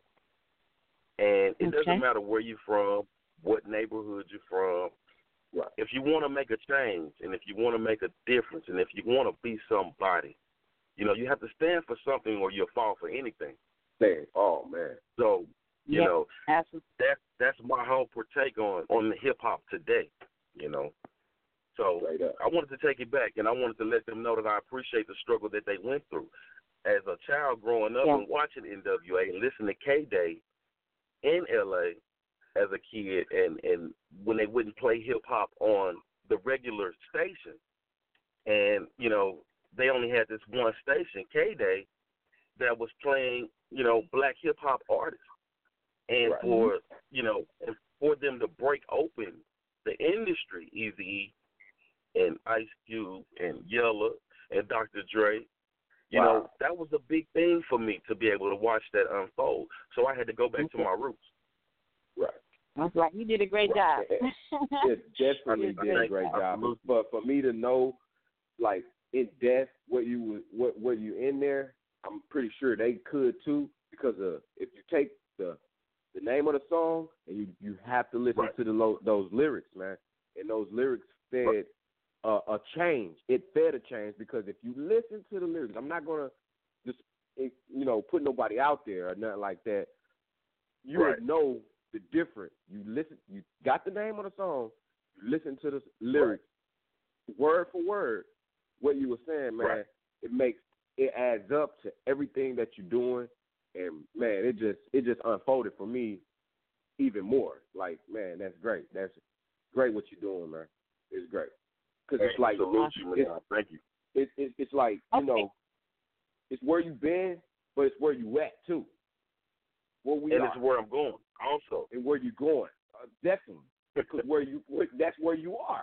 And it Okay. doesn't matter where you're from, what neighborhood you're from. Right. If you want to make a change, and if you want to make a difference, and if you want to be somebody, you know, you have to stand for something or you'll fall for anything. Dang. Oh, man. So, you Yep, know, absolutely. that that's my whole partake on, on the hip-hop today, you know. So I wanted to take it back, and I wanted to let them know that I appreciate the struggle that they went through. As a child growing up Yeah. and watching N W A and listening to K-Day in L A as a kid, and, and when they wouldn't play hip-hop on the regular station, and, you know, they only had this one station, K-Day, that was playing, you know, black hip-hop artists. And Right. for, you know, and for them to break open the industry, Eazy-E and Ice Cube and Yella and Doctor Dre, you Wow. know, that was a big thing for me to be able to watch that unfold. So I had to go back to my roots. Right. That's right. You did a great Right. job. It definitely I did a think- great job. absolutely. But for me to know, like, in depth what you was, what what you in there, I'm pretty sure they could too. Because of if you take the the name of the song and you you have to listen Right. to the lo- those lyrics, man. And those lyrics fed Right. uh, a change. It fed a change because if you listen to the lyrics, I'm not gonna just eh, you know put nobody out there or nothing like that. You Right. would know the difference. You listen. You got the name of the song. You listen to the lyrics, word for word. What you were saying, man, Right. it makes it adds up to everything that you're doing, and man, it just it just unfolded for me even more. Like, man, that's great. That's great what you're doing, man. It's great because it's like Salute you, man. it's, Thank you. it, it, it's like you know, it's where you've been, but it's where you at too. Where we And are it's where I'm going also. and where you're going, uh, definitely, because where you where, that's where you are,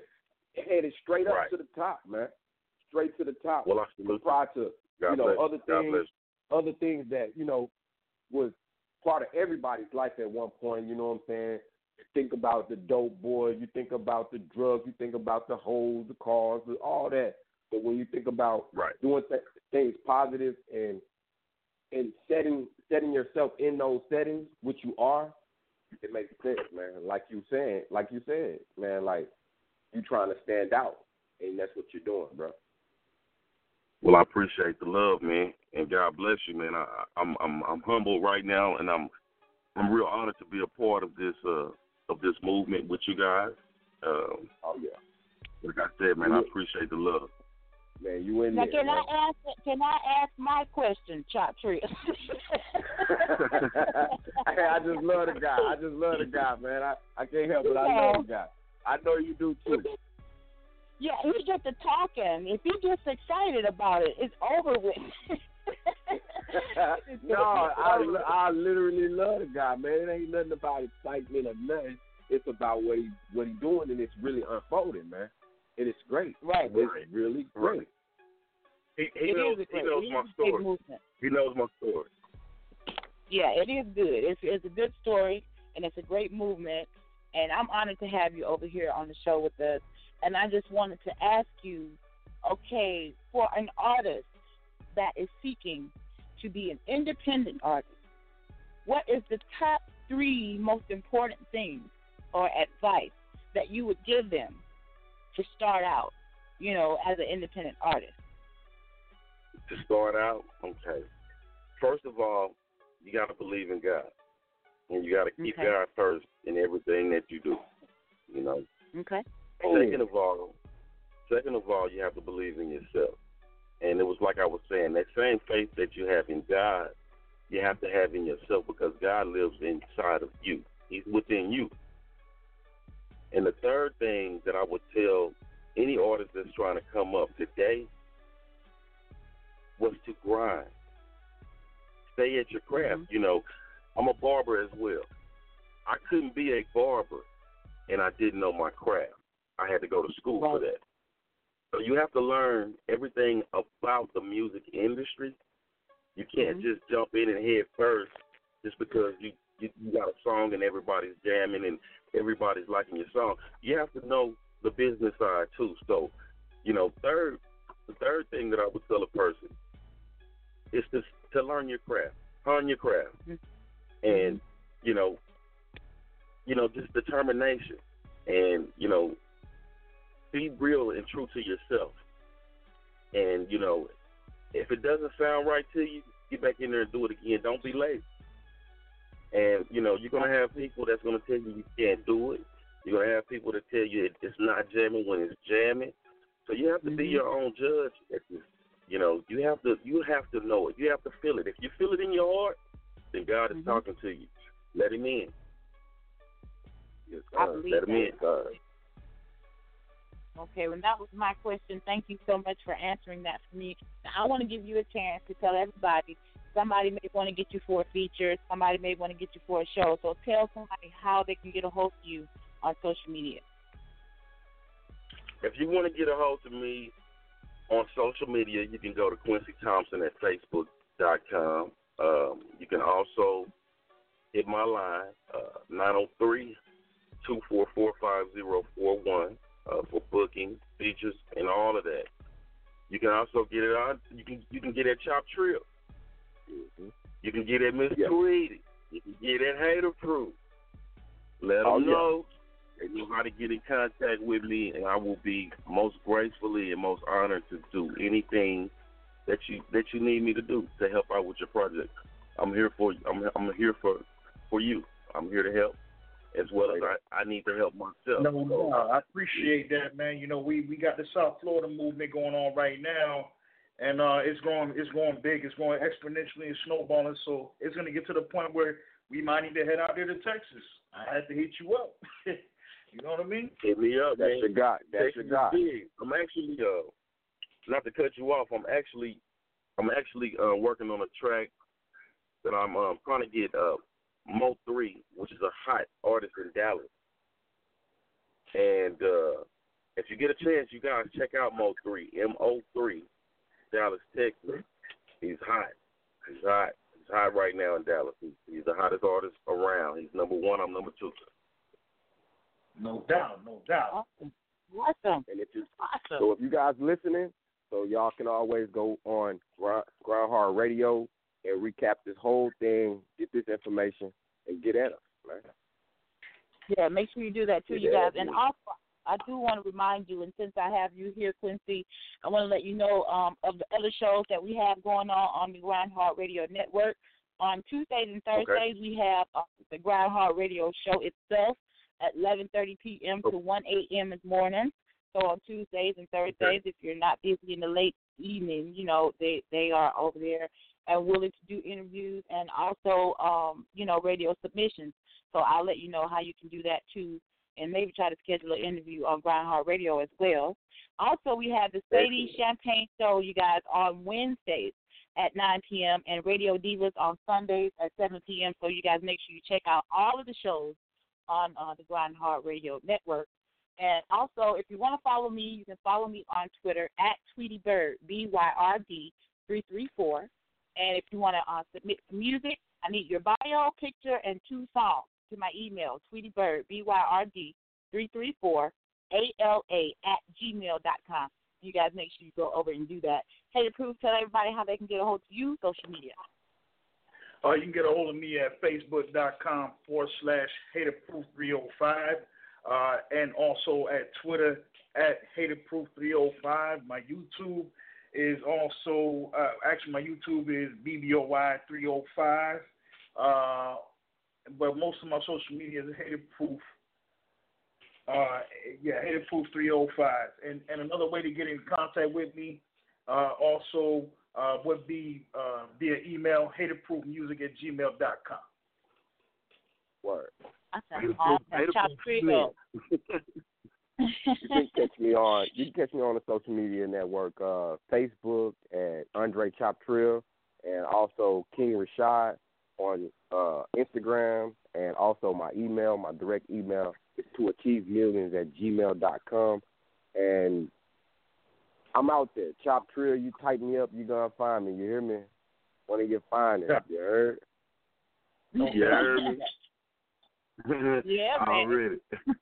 headed straight up Right. to the top, man, straight to the top. Well, I salute Prior to God you know bless you. other God things, bless other things that you know was part of everybody's life at one point. You know what I'm saying? You think about the dope boy, you think about the drugs, you think about the hoes, the cars, the- all that. But when you think about Right. doing th- things positive and and setting setting yourself in those settings, which you are, it makes sense, man. Like you said, like you said, man, like you trying to stand out, and that's what you're doing, bro. Well, I appreciate the love, man, and God bless you, man. I, I'm I'm I'm humble right now, and I'm I'm real honored to be a part of this uh of this movement with you guys. Um, oh yeah. Like I said, man, I appreciate the love. Man, you in Now, there. can man. I ask? Can I ask my question, Chop Tree? Hey, I just love the guy. I just love the guy, man. I, I can't help it. I love the guy. I know you do too. Yeah, he get to talking. If he gets excited about it, it's over with. No, I, I literally love the guy, man. It ain't nothing about excitement or nothing. It's about what he what he doing, and it's really unfolding, man. It is great. Right. It's really great. He, he It knows, is a he great- knows it my is a big story. movement. He knows my story. Yeah, it is good. It's it's a good story, and it's a great movement. And I'm honored to have you over here on the show with us. And I just wanted to ask you, okay, for an artist that is seeking to be an independent artist, what is the top three most important things or advice that you would give them to start out, you know, as an independent artist? To start out, okay. First of all, you got to believe in God. And you got to keep Okay. God first in everything that you do, you know. Okay. Second of all, second of all, you have to believe in yourself. And it was like I was saying, that same faith that you have in God, you have to have in yourself because God lives inside of you. He's within you. And the third thing that I would tell any artist that's trying to come up today was to grind. Stay at your craft. Mm-hmm. You know, I'm a barber as well. I couldn't be a barber and I didn't know my craft. I had to go to school right. for that. So you have to learn everything about the music industry. You can't Mm-hmm. just jump in and head first just because you, you, you got a song and everybody's jamming and everybody's liking your song. You have to know the business side too. So, you know, third, the third thing that I would tell a person is to to learn your craft, hone your craft, mm-hmm. and you know, you know, just determination, and you know, be real and true to yourself. And you know, if it doesn't sound right to you, get back in there and do it again. Don't be lazy. And you know, you're gonna have people that's gonna tell you you can't do it. You're gonna have people that tell you it, it's not jamming when it's jamming. So you have to mm-hmm. be your own judge at this. You know, you have to you have to know it. You have to feel it. If you feel it in your heart, then God is mm-hmm. talking to you. Let him in. Yes, I uh, believe let him that. in, God. Okay, well, that was my question. Thank you so much for answering that for me. Now, I want to give you a chance to tell everybody. Somebody may want to get you for a feature. Somebody may want to get you for a show. So tell somebody how they can get a hold of you on social media. If you want to get a hold of me on social media, you can go to Quincy Thompson at Facebook dot com. Um, you can also hit my line, uh, nine oh three, two four four, five oh four one uh, for booking, features, and all of that. You can also get it on. You can you can get at Chop Trill. Mm-hmm. You can get at Mister Yeah. Tweedy. You can get at Hater Proof. Let them Oh, yeah. know. They know how to get in contact with me, and I will be most gracefully and most honored to do anything that you that you need me to do to help out with your project. I'm here for you. I'm I'm here for for you. I'm here to help, as well as I, I need to help myself. No, no, I appreciate that, man. You know, we, we got the South Florida movement going on right now, and uh, it's going it's going big. It's going exponentially and snowballing. So it's going to get to the point where we might need to head out there to Texas. I had to hit you up. You know what I mean? Hit me up, That's man. your guy. That's Texas your guy. is big. I'm actually uh, not to cut you off. I'm actually I'm actually uh, working on a track that I'm um, trying to get uh, Mo three, which is a hot artist in Dallas. And uh, if you get a chance, you guys check out Mo three, M O three, Dallas, Texas. He's hot. He's hot. He's hot right now in Dallas. He's, he's the hottest artist around. He's number one. I'm number two. No doubt, no doubt. Awesome. Awesome. And if you, Awesome. so if you guys listening, so y'all can always go on Grind, Grind Hard Radio and recap this whole thing, get this information, and get at us, man. Yeah, make sure you do that too, you Yeah, guys. And also, I do want to remind you, and since I have you here, Quincy, I want to let you know um, of the other shows that we have going on on the Grind Hard Radio Network. On Tuesdays and Thursdays, Okay. we have uh, the Grind Hard Radio show itself at eleven thirty p.m. to one a.m. in the morning. So on Tuesdays and Thursdays, if you're not busy in the late evening, you know, they, they are over there and willing to do interviews and also, um, you know, radio submissions. So I'll let you know how you can do that too, and maybe try to schedule an interview on Grind Hard Radio as well. Also, we have the Sadie Champagne Show, you guys, on Wednesdays at nine p.m. and Radio Divas on Sundays at seven p.m. So you guys make sure you check out all of the shows on uh, the Grind Hard Radio Network. And also, if you want to follow me, you can follow me on Twitter at Tweety Bird, B Y R D three three four. And if you want to uh, submit some music, I need your bio, picture, and two songs to my email, Tweety Bird, B Y R D three three four, A L A at gmail dot com. You guys make sure you go over and do that. Hey, to prove, tell everybody how they can get a hold of you, social media. Uh, you can get a hold of me at facebook.com forward slash haterproof305. Uh, and also at Twitter at haterproof three oh five. My YouTube is also, uh, actually my YouTube is B B O Y three oh five. Uh, but most of my social media is haterproof. Uh, yeah, haterproof three oh five. And, and another way to get in contact with me uh, also uh, would be uh, via email, haterproofmusic at gmail dot com. Word. Awesome. Awesome. Chop Creole. You can catch me on. You can catch me on the social media network, uh, Facebook at Andre Chop Trill, and also King Rashad on uh, Instagram, and also my email, my direct email is to achieve millions at gmail dot com. And I'm out there. Chop Trill. You type me up, you gonna find me. You hear me? Want to get finding? You heard? You heard me? Yeah, man. Already.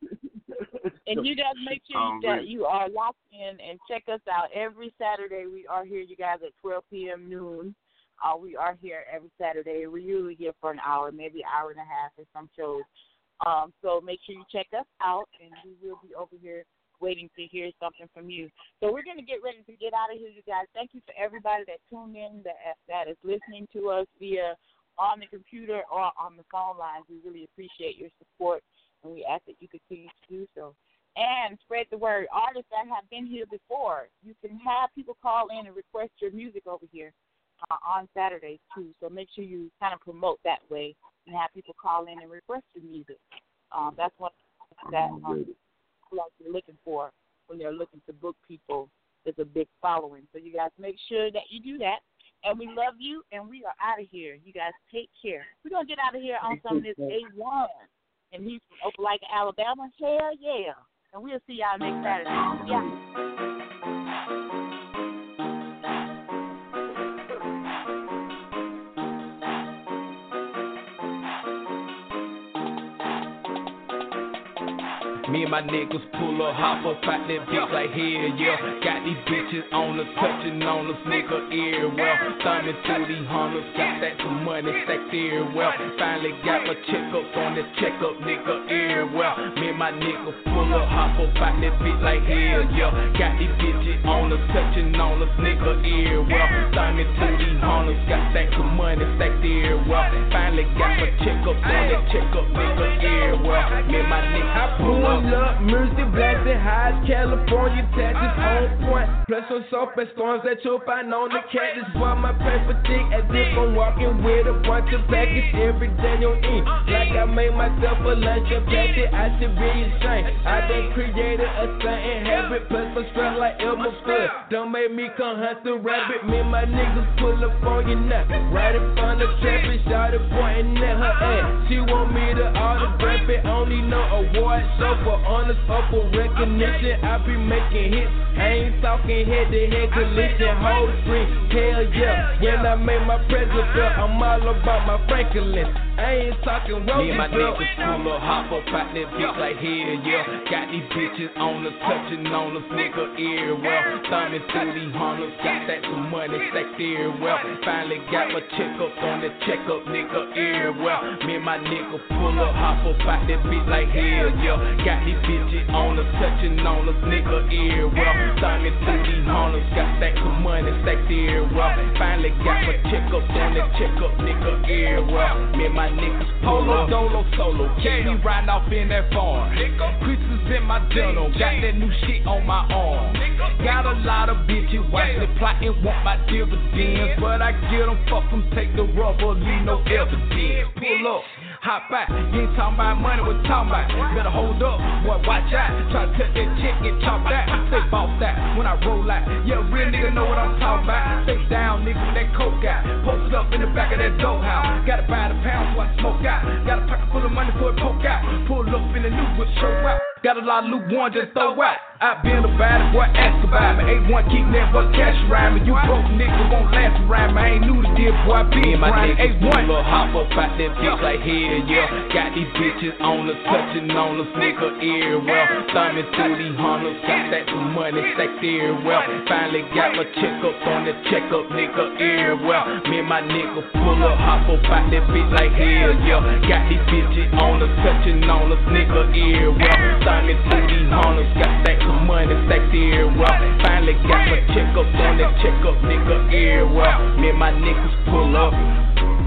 And you guys make sure you, that you are locked in and check us out every Saturday. We are here, you guys, at twelve p.m. noon. Uh, we are here every Saturday. We're usually here for an hour, maybe an hour and a half for some shows. Um, so make sure you check us out, and we will be over here waiting to hear something from you. So we're going to get ready to get out of here, you guys. Thank you for everybody that tuned in, that that is listening to us via on the computer or on the phone lines. We really appreciate your support, and we ask that you continue to do so. And spread the word. Artists that have been here before, you can have people call in and request your music over here uh, on Saturdays, too. So make sure you kind of promote that way and have people call in and request your music. Um, that's what that um, like you're looking for when they're looking to book people. There's a big following. So you guys make sure that you do that. And we love you, and we are out of here. You guys take care. We're going to get out of here on some of this A one. And he's from Opelika, Alabama. Hell yeah. And we'll see y'all next Saturday. Yeah. Me and my niggas pull up, hop up out that bitch like hell, yeah. Got these bitches on us, touching on us, nigga, ear well. Thumbing through these hunters, got that some money stacked ear well. Finally got my checkups on this checkup, nigga, ear well. Me and my niggas pull up, hop up out that bitch like hell, yeah. Got these bitches on us, touching on us, nigga, ear well. Thumbing through these hunters, got that some money stacked ear well. Finally got my checkups on this checkup, nigga, ear well. Me and my niggas, I pull up. Up, Mercy, blasting highs, California, Texas, on point. Plus some soap and storms that you'll find on the cactus. While my paper thick as if I'm walking with a bunch of packets every day on E. Like I made myself a lunch of packet, I should be ashamed. I done created a certain habit, plus my strap like Elmer Fudd. Don't make me come hunt the rabbit. Me and my niggas pull up on you now. Right in front of traffic, shawty pointing at her ass. She want me to autograph it, only no award show. For honors or for recognition, I be making hits. I ain't talking head to head collision, whole screen. Hell yeah, when I make my presence felt, I'm all about my Franklin. I ain't talking road. Me and my niggas pull up, hop up out that bitch like hell yeah. Got these bitches on us, touching on us, nigga, ear well. Thumbing through these hunters, got that some money stacked ear well. Finally got my checkup on the checkup, nigga, ear well. Me and my niggas pull up, hop up out that bitch like hell yeah. Got these bitches on us, touching on us, nigga, ear well. Thumbing through these hunters, got that some money stacked ear well. Finally got my checkup on the checkup, nigga, ear well. Me and my niggas polo, dolo, solo. Keep me riding off in that farm. Creases in my dental, got that new shit on my arm. Got a lot of bitches watching, plotting, want my dividends. But I get them, fuck them, take the rubber, leave no evidence. Pull up. Hop out, you ain't talking about money, what talking about? Better hold up, boy, watch out. Try to touch that chick, get chopped out. Stay boss out when I roll out. Yeah, real nigga know what I'm talking about. Stay down, nigga, with that coke out. Posted up in the back of that dope house. Gotta buy the pound so I smoke out. Got a pocket full of money for a poke out. Pull up in the new whip, show out. Got a lot of lukewarm, just throw out. I been about it, boy, ask about me. A one keep that but cash around me. You broke nigga won't last around me. I ain't new to this, boy, I been grinding. A one little hop up out that bitch like hell, yeah. Got these bitches on us, touching on us, nigga ear well. Thumbing through these hunters, got that some money stacked ear well. Finally got my check up on the check up, nigga ear well. Me and my nigga pull up, hop up out that bitch like hell, yeah. Got these bitches on us, touching on us, nigga ear well. Thumbing through these hunters, got that some money stacked ear well. Finally got my check up on that check up, nigga ear well. Me and my niggas pull up.